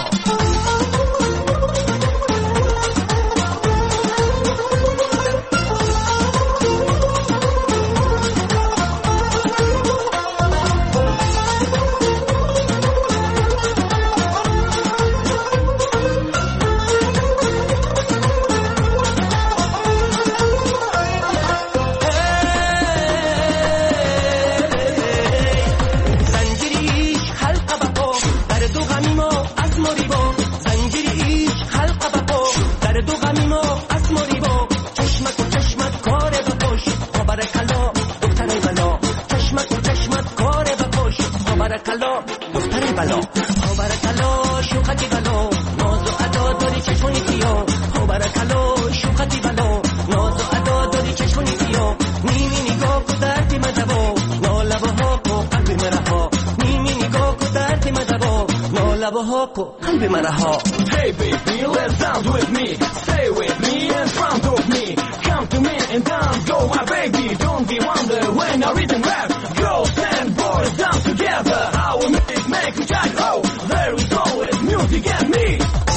Speaker 24: هاپو قلب مرا ها. Hey baby let's dance with me, stay with me in front of me, come to me and dance, go my baby, don't be wonder when I rhythm rap, girls and boys dance together, our music make you shine, oh there is always music and me.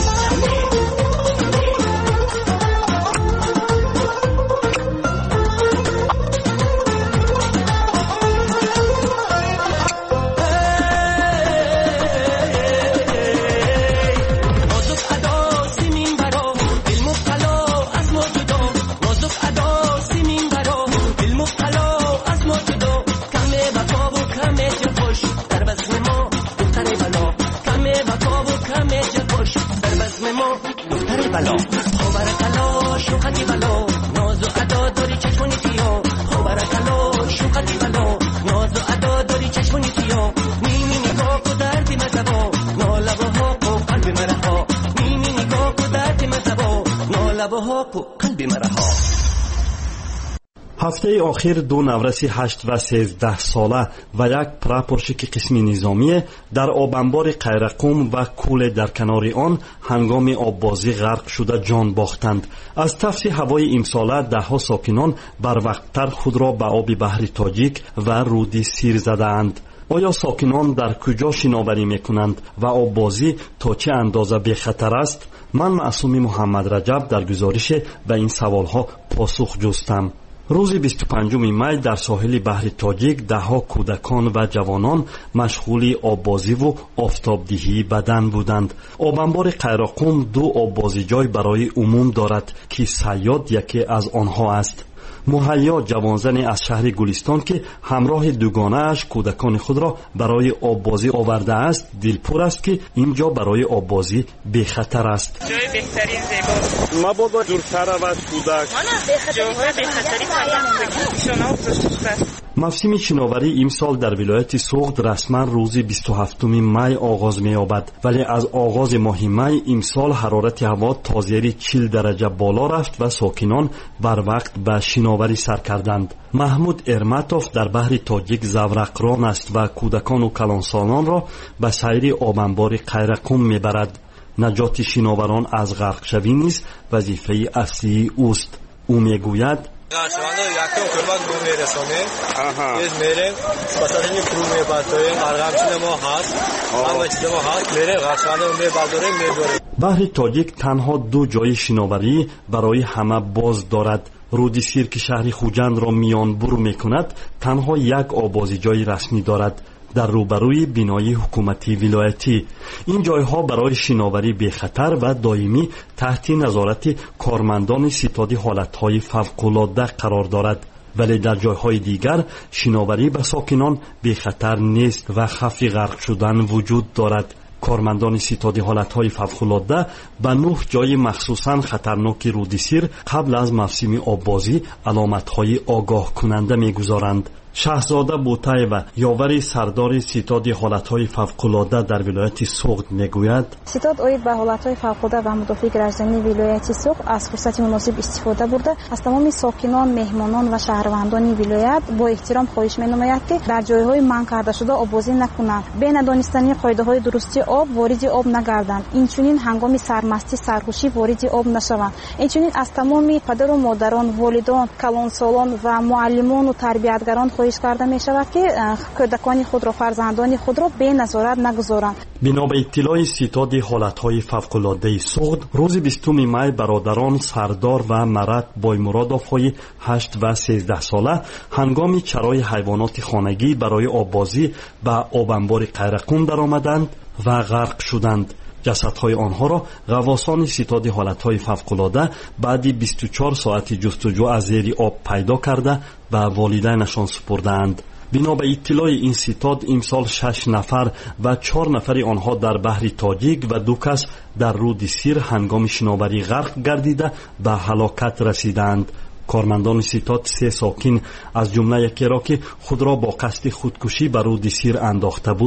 Speaker 2: ҳафтаи охир ду навраси ҳашт ва сенздаҳ сола ва як прапорщики қисми низомие дар обанбори қайрақум ва кӯле дар канори он ҳангоми оббозӣ ғарқ шуда ҷон бохтанд. аз тафси ҳавои имсола даҳҳо сокинон барвақттар худро ба оби баҳри тоҷик ва руди сир задаанд. оё сокинон дар куҷо шиноварӣ мекунанд ва оббозӣ то чӣ андоза бехатар аст? ман маъсуми муҳаммадраҷаб дар гузорише ба ин саволҳо посух ҷустам. рӯзи бисту панҷуми май дар соҳили баҳри тоҷик даҳҳо кӯдакон ва ҷавонон машғули оббозиву офтобдиҳии бадан буданд. обанбори қайроқум ду оббозиҷой барои умум дорад ки сайёд яке аз онҳо аст. муҳайё ҷавонзане аз шаҳри гулистон ки ҳамроҳи дугонааш кӯдакони худро барои оббозӣ овардааст дилпур аст ки ин ҷо барои оббозӣ бехатар аст.
Speaker 6: ҷои беҳтарин зебост. мабодо дуртар равад кӯдак. ҷоҳои бехатари нишона гузошта шудааст.
Speaker 2: мавсими шиноварӣ имсол дар вилояти суғд расман рӯзи бисту ҳафтуми май оғоз меёбад, вале аз оғози моҳи май имсол ҳарорати ҳаво то зери чил дараҷа боло рафт ва сокинон барвақт ба шиноварӣ сар карданд. маҳмуд эрматов дар баҳри тоҷик заврақрон аст ва кӯдакону калонсолонро ба сайри обанбори қайрақум мебарад. наҷоти шиноварон аз ғарқшавӣ низ вазифаи аслии ӯст. ӯ мегӯяд
Speaker 7: Гаршаванда яком кӯмак бу мерасонем. Biz мерем, спасатини пул мебардорем, арғамчина мо ҳаст, ҳама чиза мо ҳаст, мерем гаршаванда мебардорем, меборем.
Speaker 2: баҳри тоҷик танҳо ду ҷои шиноварӣ барои ҳама боз дорад. руди сир ки шаҳри хуҷандро миёнбур мекунад, танҳо як обозиҷои расмӣ дорад дар рӯбарӯи бинои ҳукуматии вилоятӣ. ин ҷойҳо барои шиноварӣ бехатар ва доимӣ таҳти назорати кормандони ситоди ҳолатҳои фавқулодда қарор дорад, вале дар ҷойҳои дигар шиноварӣ ба сокинон бехатар нест ва хавфи ғарқ шудан вуҷуд дорад. кормандони ситоди ҳолатҳои фавқулодда ба нӯҳ ҷои махсусан хатарноки рудисир қабл аз мавсими оббозӣ аломатҳои огоҳкунанда мегузоранд. шаҳзода бутаева ёвари сардори ситоди ҳолатҳои фавқулодда дар вилояти суғд мегӯяд
Speaker 8: ситод оид ба ҳолатҳои фавқулодда ва мудофиъи граждании вилояти суғд аз фурсати муносиб истифода бурда аз тамоми сокинон меҳмонон ва шаҳрвандони вилоят бо эҳтиром хоҳиш менамояд ки дар ҷойҳои манъ кардашуда оббозӣ накунанд, бе надонистани қоидаҳои дурусти об вориди об нагарданд, инчунин ҳангоми сармастӣ сархушӣ вориди об нашаванд. инчунин аз тамоми падару модарон, волидон, калонсолон ва муаллимону тарбиятгарон хоҳиш карда мешавад ки кӯдакони худро, фарзандони худро беназорат нагузоранд.
Speaker 2: бино ба иттилои ситоди ҳолатҳои фавқулоддаи суғд рӯзи бистуми май бародарон сардор ва марат боймуродовҳои ҳашт ва сездаҳсола ҳангоми чарои ҳайвоноти хонагӣ барои оббозӣ ба обанбори қайрақум даромаданд ва ғарқ шуданд. ҷасадҳои онҳоро ғаввосони ситоди ҳолатҳои фавқулодда баъди бисту чор соати ҷустуҷӯ аз зери об пайдо карда ба волидайнашон супурдаанд. бино ба иттилои ин ситод имсол шаш нафар ва чор нафари онҳо дар баҳри тоҷик ва ду кас дар руди сир ҳангоми шиноварӣ ғарқ гардида ба ҳалокат расидаанд. кормандони ситод се сокин аз ҷумла якеро ки худро бо қасди худкушӣ ба руди сир андохта буд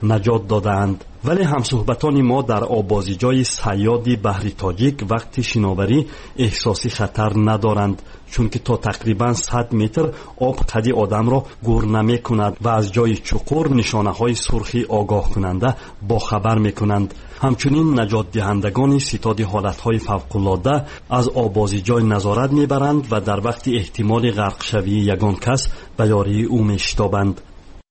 Speaker 2: نجات دادند. ولی همصحبتان ما در آبازیجای صیادی بحری تاجیک وقتی شناوری احساسی خطر ندارند، چون که تا تقریبا صد متر آب قد آدم را گور نمی کند و از جای چقور نشانه های سرخی آگاه کننده با خبر می کنند. همچنین نجات دهندگان ستاد حالتهای فوق‌العاده از آبازیجای نظارت می برند و در وقت احتمال غرق شوی یگان کس به یاری او می شتابند.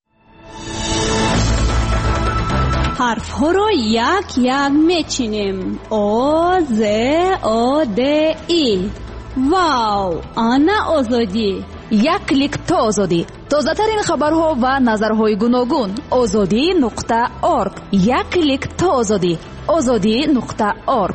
Speaker 5: حرف ها را یک یک میچینیم. او ز او د ای. واو، آنا آزادی.
Speaker 9: یک کلیک تا آزادی. تازه ترین خبرها و نظرهای گوناگون. آزادی نقطه اورگ. یک کلیک تا آزادی. آزادی نقطه اورگ.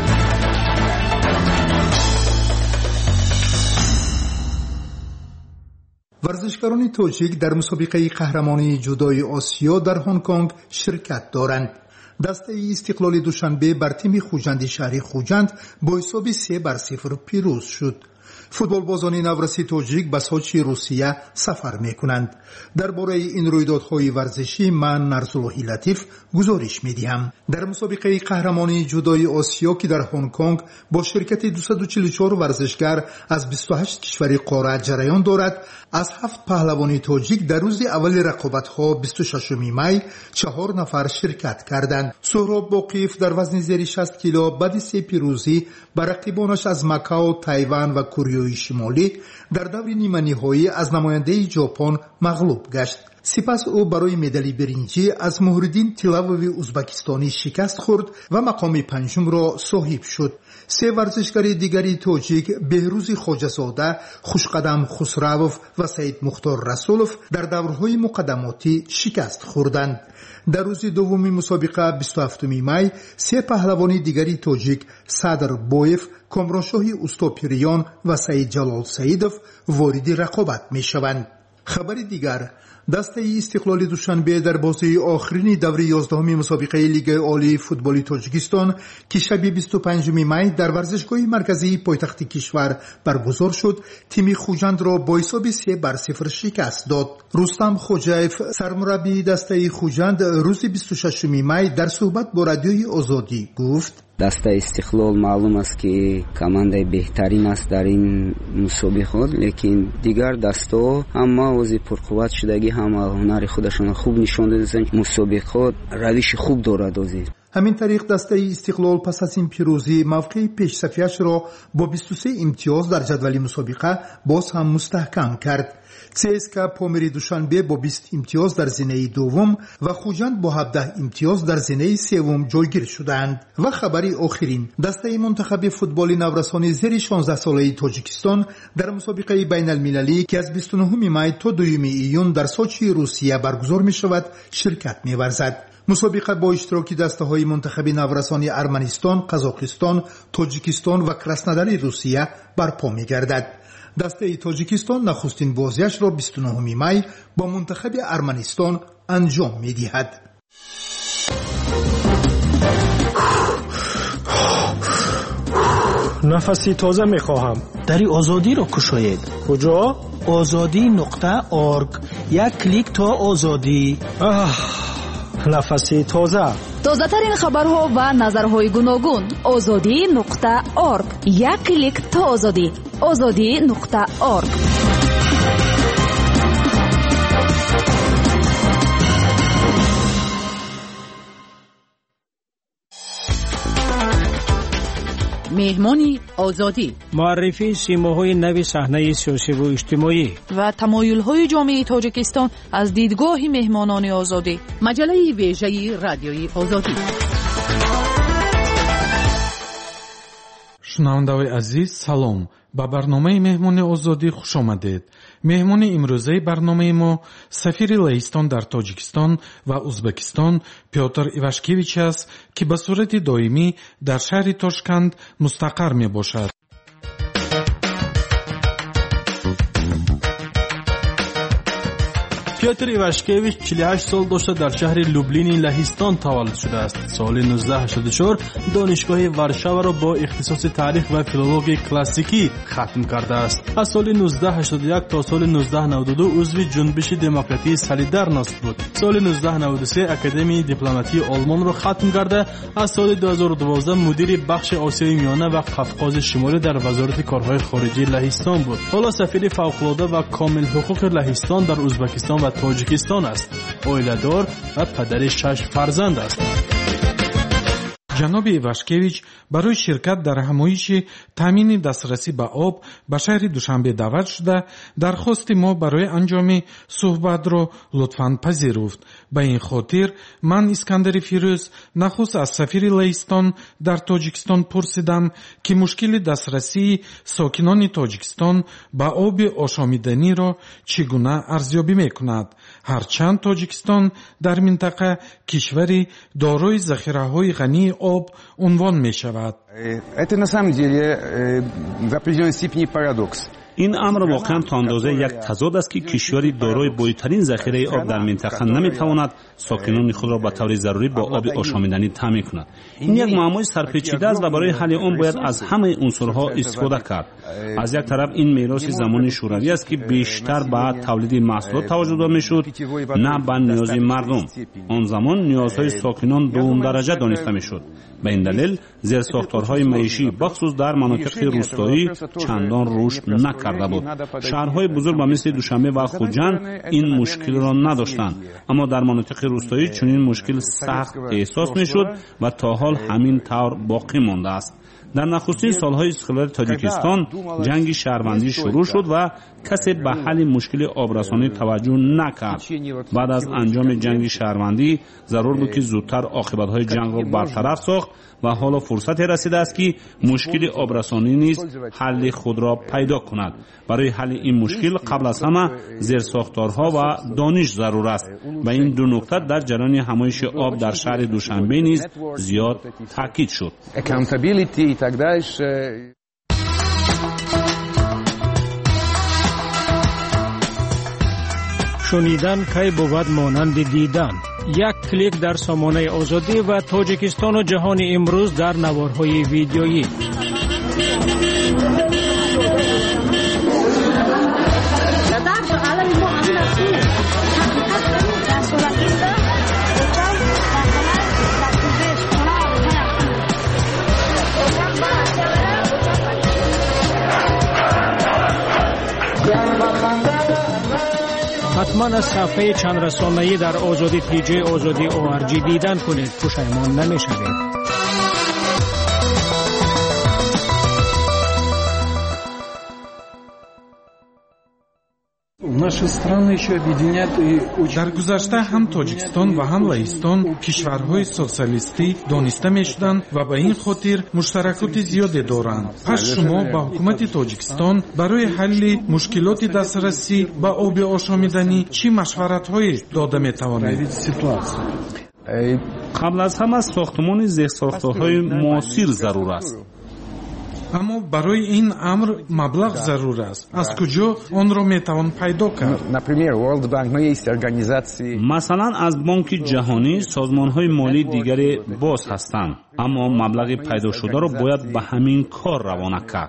Speaker 11: ورزشکاران تاجیک در مسابقه قهرمانی جودوی آسیا در هنگ کنگ شرکت دارند. دسته استقلال دوشنبه بر تیم خوجند شهری خوجند با حساب سه بر صفر پیروز شد. فوتبال بازان نورسی تاجیک به سوچی روسیه سفر می کنند. درباره این رویدادهای ورزشی من نرسلوحی لطیف گزارش می دهم. در مسابقه قهرمانی جودوی آسیا که در هنگ کنگ با شرکت دویست و چهل و چهار ورزشگر از بیست و هشت کشور قاره جریان دارد، از هفت پهلوانی تاجیک در روز اول رقابت‌ها بیست و ششم می چهار نفر شرکت کردند. سهراب باقیف در وزن زیر شصت کیلو بعد سه پیروزی بر رقیبانش از مکاو، تایوان و کره شمالی در دور نیمه نهایی از نماینده ژاپن مغلوب گشت. سپس او برای مدال برنجی از مهردین تلاووی ازبکستانی شکست خورد و مقام پنجم را صاحب شد. سه ورزشکار دیگری تاجیک بهروز خواجه‌زاده، خوشقدم خسروف و سید مختار رسولوف در دورهای مقدماتی شکست خوردند. در روز دومی مسابقه بیست و هفتم می سه پهلوانی دیگری تاجیک صدر بویف، کامرانشاه اوستاپیریان و سید جلال سیدوف وارد رقابت می شوند. خبر دیگر، دسته استقلال دوشنبه در بازی آخرین دور یازدهم مسابقه لیگ عالی فوتبال تاجیکستان که شب بیست و پنجم می در ورزشگاه مرکزی پایتخت کشور برگزار شد، تیم خوجند را با حساب سه بر صفر شکست داد. رستم خوجایف سرمربی دسته خوجند روز بیست و ششم می در صحبت با رادیوی آزادی گفت:
Speaker 12: دسته استقلال معلوم است که کمانده بهترین است در این مسابقات، لیکن دیگر دسته هم موضوع پرقوت شدگی هم هنر خودشان خوب نشان دادند. مسابقات روش خوب دارد.
Speaker 11: همین طریق دسته استقلال پس از این پیروزی موقع پیش صفیه‌اش را با بیست و سه امتیاز در جدول مسابقه باز هم مستحکم کرد. سیسکا پومری دوشنبه با بیست امتیاز در زینه دوم و خوجند با هفده امتیاز در زینه سوم جایگیر شدند. و خبری آخرین، دسته منتخب فوتبال نورسان زیر شانزده ساله تاجیکستان در مسابقه بین المللی که از بیست و نهم می تا دوم ایون در سوچی روسیه برگزار می شود شرکت می ورزد. مسابقه با اشتراک دسته های منتخب نورسان ارمنستان، قزاقستان، تاجیکستان و کراسنودار روسیه برپا می گردد. دسته تاجیکستان نخستین بازیش را بیست و نهم می با منتخب ارمنستان انجام می دهد.
Speaker 25: نفسی تازه می خواهم. دری آزادی را کشاید. کجا؟ آزادی نقطه اورگ. یک کلیک تا آزادی. آه. نفسی تازه.
Speaker 9: تازه ترین خبرها و نظرهای گوناگون. آزادی نقطه اورگ. یک کلیک تا آزادی. آزادی نقطه اورگ.
Speaker 4: مهمانی آزادی،
Speaker 18: معرفی سیماهای نو صحنه سیاسی و اجتماعی
Speaker 4: و تمایل‌های جامعه تاجیکستان از دیدگاه مهمانان آزادی. مجله ویژه رادیوی آزادی.
Speaker 26: шунавандаҳои азиз салом, ба барномаи меҳмони озодӣ хуш омадед. меҳмони имрӯзаи барномаи мо сафири лаҳистон дар тоҷикистон ва узбекистон пётр ивашкевич аст, ки ба сурати доимӣ дар шаҳри тошканд мустақар мебошад.
Speaker 25: پیوتر ایواشکیویچ چهل و هشت سال داشته در شهر لوبلین لهستان تولد شده است. سال نوزده هشتاد و چهار دانشگاه ورشاوا را با اختصاص تاریخ و فیلولوژی کلاسیکی ختم کرده است. از سال نوزده هشتاد و یک تا سال نوزده نود و دو عضو جنبش دموکراتی سالیدارنوست بود. سال نوزده نود و سه اکادمی دیپلماتی آلمان را ختم کرده. از سال دو هزار و دوازده مدیر بخش آسیای میانه و قفقاز شمالی در وزارت کارهای خارجی لهستان بود. حالا سفیر فوق‌العاده و کامل حقوق لهستان در ازبکستان و تاجیکستان است. اویله‌دار و پدر شش فرزند است.
Speaker 26: ҷаноби ивашкевич барои ширкат дар ҳамоиши таъмини дастрасӣ ба об ба шаҳри душанбе даъват шуда дархости мо барои анҷоми суҳбатро лутфан пазируфт. ба ин хотир ман искандари фирӯз нахуст аз сафири лаҳистон дар тоҷикистон пурсидам ки мушкили дастрасии сокинони тоҷикистон ба оби ошомиданиро чӣ гуна арзёбӣ мекунад, ҳарчанд тоҷикистон дар минтақа кишвари дорои захираҳои ғании об унвон мешавад.
Speaker 14: Это на самом деле в определенной степени парадокс.
Speaker 13: این امر واقعا تا اندازه یک تضاد است که کشوری دارای بزرگترین ذخیره آب در منطقه نمیتواند ساکنان خود را به طور ضروری با آب آشامیدنی تامین کند. این یک معمای سرپیچیده است و برای حل آن باید از همه عنصرها استفاده کرد. از یک طرف این میراث زمان شوروی است که بیشتر به تولید محصولات توجه داده میشد نه به نیاز مردم. آن زمان نیازهای ساکنان دوم درجه دانسته میشد. به این دلیل زیرساختارهای معیشی بخصوص در مناطق روستایی چندان رشد نکرده بود. شهرهای بزرگ مثل دوشنبه و خوجند این مشکل را نداشتند، اما در مناطق روستایی چنین مشکل سخت احساس میشد و تا حال همین طور باقی مانده است. در نخستین سالهای استقلال تاجیکستان جنگ شهروندی شروع شد و کسی به حل مشکل آبرسانی توجه نکرد. بعد از انجام جنگ شهروندی ضرور بود که زودتر عاقبت‌های جنگ را برطرف ساخت و حالا فرصت رسیده است که مشکل آبرسانی نیز حل خود را پیدا کند. برای حل این مشکل قبل از همه زیرساختارها و دانش ضرور است و این دو نکته در جریان همایش آب در شهر دوشنبه نیز زیاد تاکید شد.
Speaker 25: شنیدن کی بود مانند دیدن. یک کلیک در سامانه آزادی و تاجیکستان و جهان امروز در نوارهای ویدیویی. حتما از صفحه چند رسانه‌ای در آزادی پیجی آزادی او ار جی دیدن کنید، پشیمان نمی‌شوید.
Speaker 26: дар гузашта ҳам тоҷикистон ва ҳам лаҳистон кишварҳои социалистӣ дониста мешуданд ва ба ин хотир муштаракоти зиёде доранд. пас шумо ба ҳукумати тоҷикистон барои ҳалли мушкилоти дастрасӣ ба оби ошомиданӣ чӣ машваратҳое дода метавонед?
Speaker 13: قبل از همه ساختمان زیرساختارهای موثر ضرور است.
Speaker 26: аммо барои ин амр маблағ зарур аст. аз куҷо онро метавон пайдо кард?
Speaker 13: масалан аз бонки ҷаҳонӣ созмонҳои молии дигаре боз ҳастанд, аммо маблағи пайдошударо бояд ба ҳамин кор равона кард.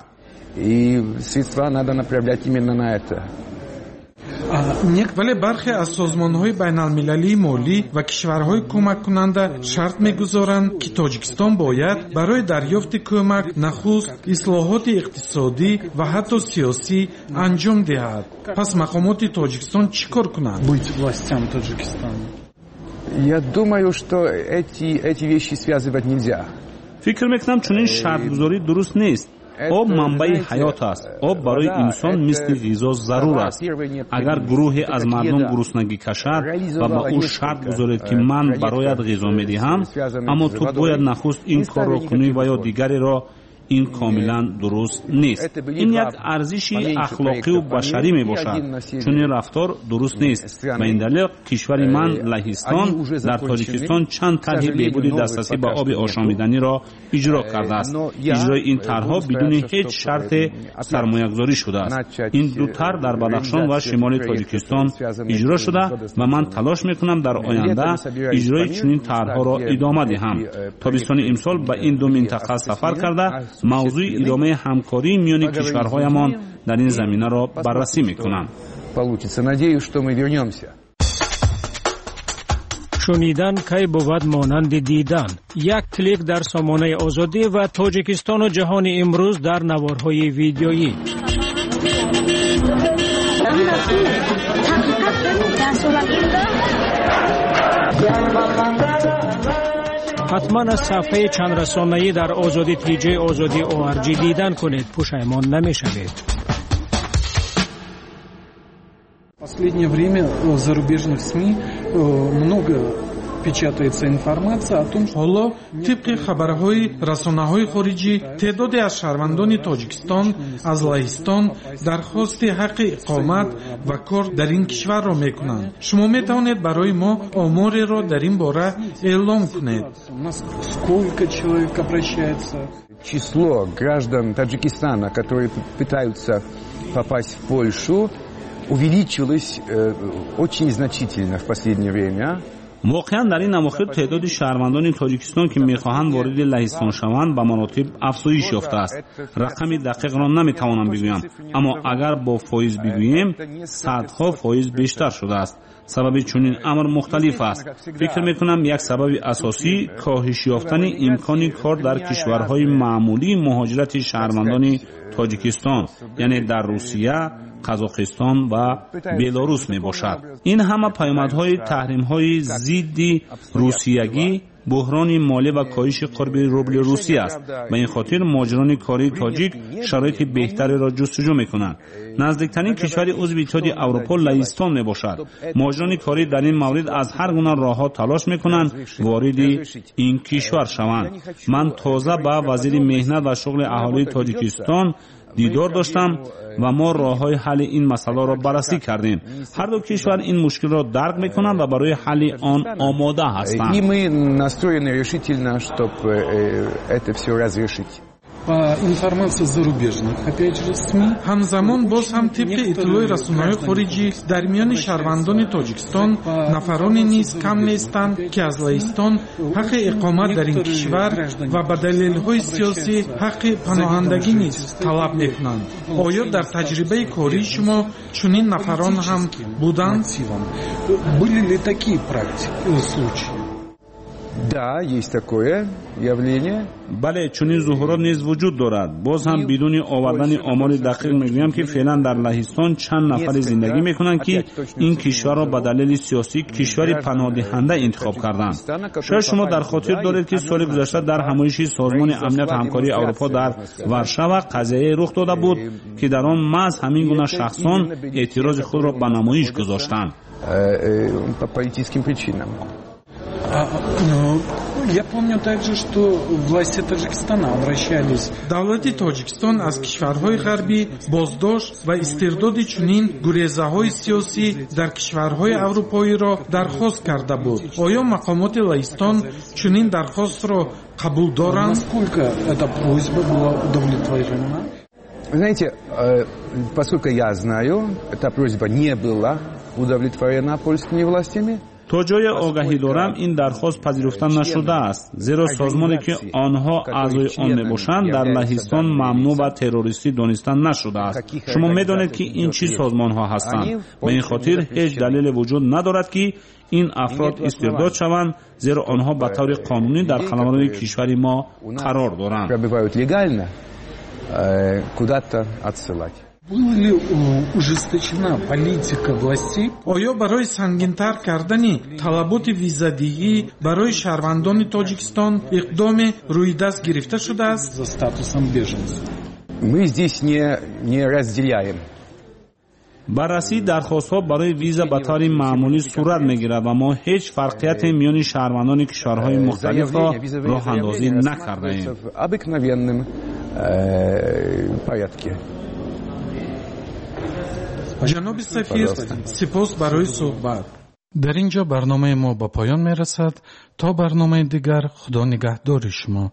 Speaker 26: вале бархе аз созмонҳои байналмилалии молӣ ва кишварҳои кӯмаккунанда шарт мегузоранд ки тоҷикистон бояд барои дарёфти кӯмак нахуст ислоҳоти иқтисодӣ ва ҳатто сиёсӣ анҷом диҳад. пас мақомоти тоҷикистон чӣ кор кунанд?
Speaker 13: фикр мекунам чунин шартгузорӣ дуруст нест. آب منبع حیات است. آب برای انسان مثل غذا ضرور است. اگر گروهی از مردم گرسنگی کشد و با او شرط گذارید که من برایت غذا میدهم، اما تو باید نخست این کار را کنی و یا دیگری را این کاملا درست نیست. این یک ارزشی اخلاقی و بشری می باشد، چون این رفتار درست نیست. و این دلیل کشور من لهستان در تاجیکستان چند طرح بهبود دسترسی به آب آشامیدنی را اجرا کرده است. اجرای این طرحها بدون هیچ شرط سرمایه‌گذاری شده است. این دو طرح در بدخشان و شمال تاجیکستان اجرا شده و من تلاش میکنم در آینده اجرای چنین طرحها را ادامه دهم. تابستان امسال به این دو منطقه سفر کرده موضوع ادامه همکاری میان کشورهایمان در این زمینه را بررسی میکنم.
Speaker 15: شنیدن کی بود مانند دیدن. یک کلیک در سامانه آزادی و تاجیکستان و جهان امروز در نوارهای ویدیویی. حتما از صفحه چند رسانه‌ای در آزادی تی جی آزادی او آر جی دیدن کنید، پشیمان نمی‌شوید.
Speaker 26: Последнее время в зарубежных СМИ много печатается информация о том, что ҳоло тибқи хабарҳои расонаҳои хориҷӣ теъдоде аз шаҳрвандони Тоҷикистон аз Лаҳистон дархости ҳаққи иқомат ва кор дар ин кишварро мекунанд. Шумо метавонед барои мо омореро дар ин бора эълом кунед. Сколько человек обращается?
Speaker 14: Число граждан Таджикистана, которые пытаются попасть в Польшу, увеличилось э, очень значительно в последнее время.
Speaker 13: واقعا در این اواخر تعداد شهروندان تاجیکستان که میخواهند وارد لهستان شوند به مراتب افزایش یافته است. رقم دقیق را نمیتوانم بگویم، اما اگر با فایز بگوییم صدها فایز بیشتر شده است. سبب چنین امر مختلف است. فکر میکنم یک سبب اساسی کاهش یافتن امکان کار در کشورهای معمولی مهاجرت شهروندان تاجیکستان، یعنی در روسیه، قزاقستان و بلاروس می باشد. این همه پیامدهای تحریم‌های ضد روسیگی، بحران مالی و کاهش قرب روبل روسی است. به این خاطر مهاجران کاری تاجیک شرایط بهتری را جستجو می‌کنند. نزدیکترین کشور عضو اتحادیه اروپا لهستان می باشد. مهاجران کاری در این مورد از هر گونه راه‌ها تلاش می‌کنند وارد این کشور شوند. من تازه با وزیر مهنت و شغل اهالی تاجیکستان دیدار داشتم و ما راه‌های حل این مسئله را بررسی کردیم. هر دو کشور این مشکل را درک می‌کنند و برای حل آن آماده هستند.
Speaker 14: Мы настроены решительно, чтобы это всё разрешить.
Speaker 26: По информации зарубежных, опять же, СМИ, ҳамзамон боз ҳам тибқи иттилои расонаҳои хориҷӣ дар миёни шаҳрвандони Тоҷикистон нафароне низ кам нестанд, ки аз Лаҳистон ҳаққи иқомат дар ин кишвар ва ба далелҳои сиёсӣ ҳаққи паноҳандагӣ низ талаб мекунанд. оё дар таҷрибаи кории шумо чунин нафарон ҳам буданд? Были ли такие практики, случаи?
Speaker 14: Да, есть такое явление.
Speaker 13: بله، چنین ظهورات نیز وجود دارد. باز هم بدون آوردن آمار دقیق میگویم که فعلا در لهستان چند نفر زندگی میکنند که این کشور را به دلیل سیاسی کشوری پناهدهنده انتخاب کردند. شاید شما در خاطر دارید که سال گذشته در همایش سازمان امنیت همکاری اروپا در ورشاو قضیه رخ داده بود که در آن محض همین گونه شخصان اعتراض خود را به نمایش گذاشتند.
Speaker 14: По политическим причинам.
Speaker 26: Я помню также, что власти Таджикистана обращались. Давлати Тоҷикистон аз кишварҳои ғарбӣ боздошт ва истирдоди чунин гурезаҳои сиёсӣ дар кишварҳои аврупоиро дархост карда буд. Оё мақомоти Лаҳистон чунин дархостро қабул доранд? Насколько эта просьба была удовлетворена?
Speaker 14: Знаете, поскольку я знаю, эта просьба не была удовлетворена польскими властями.
Speaker 13: تا جای آگاهی دارم این درخواست پذیرفته نشده است، زیرا سازمانی که آنها اعضای آن میباشند در لهستان ممنوع و تروریستی دانسته نشده است. شما میدانید که این چی سازمان ها هستند. به این خاطر هیچ دلیل وجود ندارد که این افراد استرداد شوند، زیرا آنها به طور قانونی در خانواده کشور ما قرار دارند.
Speaker 26: оё барои сангинтар кардани талаботи визадигӣ барои шаҳрвандони Тоҷикистон иқдоме рӯйдаст гирифта шудааст? За статусом беженцев.
Speaker 14: Мы здесь не не разделяем.
Speaker 13: بررسی درخواست‌ها برای ویزا به طور معمولی صورت می‌گیرد و ما هیچ فرقیت میان شهروندان کشورهای مختلف را راه‌اندازی نکرده‌ایم.
Speaker 14: порядке.
Speaker 26: ҷаноби сафир, сипос барои суҳбат. дар ин ҷо барномаи мо ба поён мерасад. то барномаи дигар, худо нигаҳдори шумо.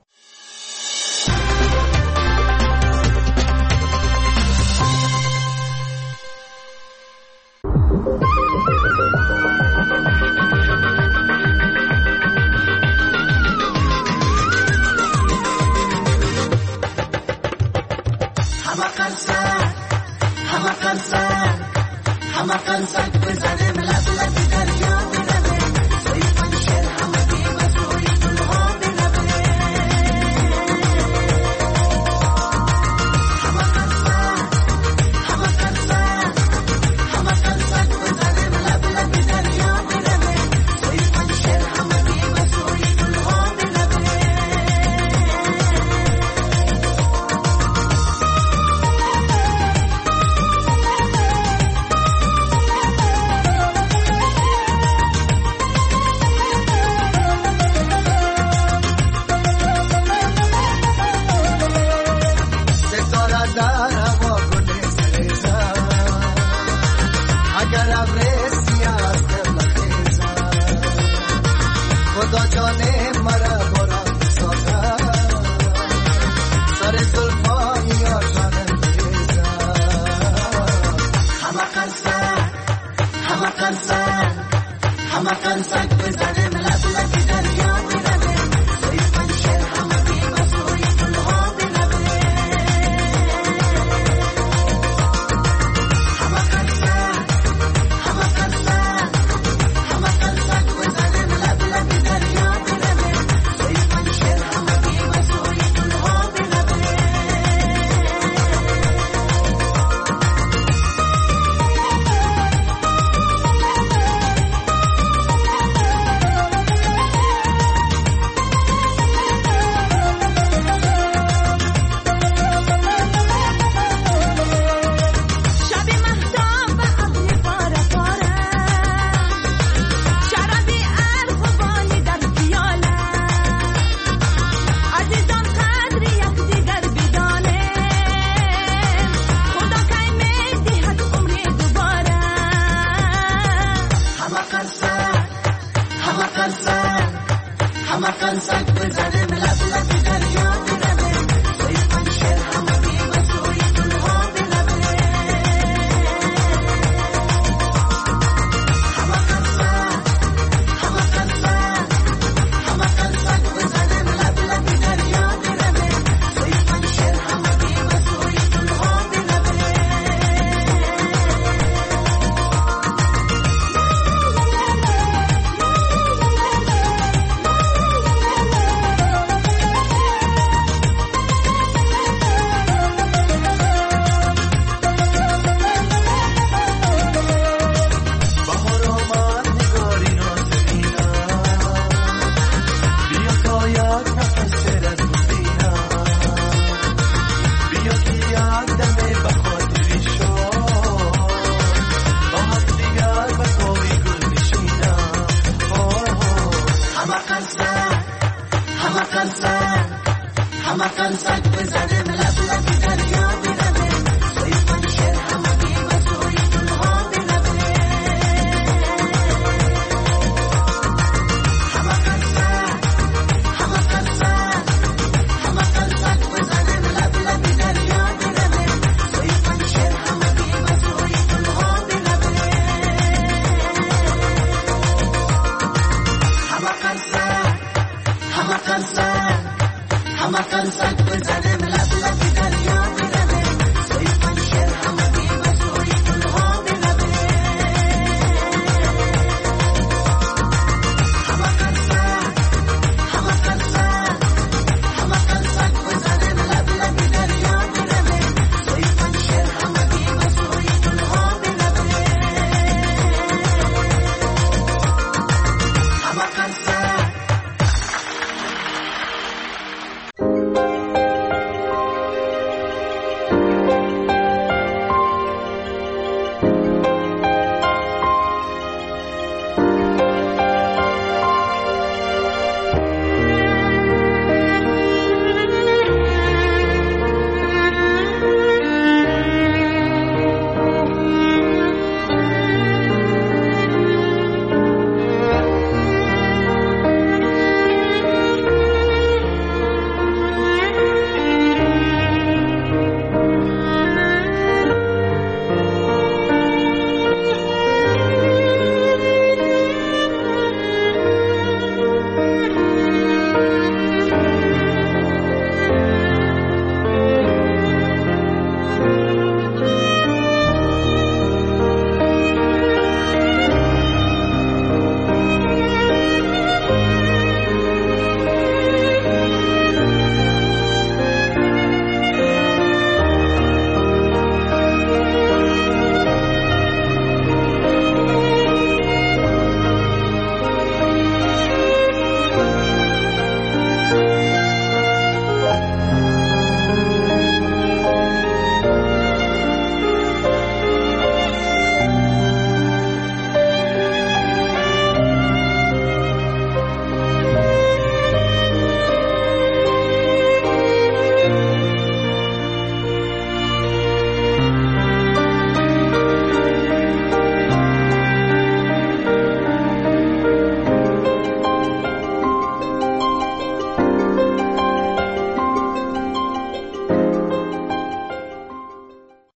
Speaker 24: Hamakan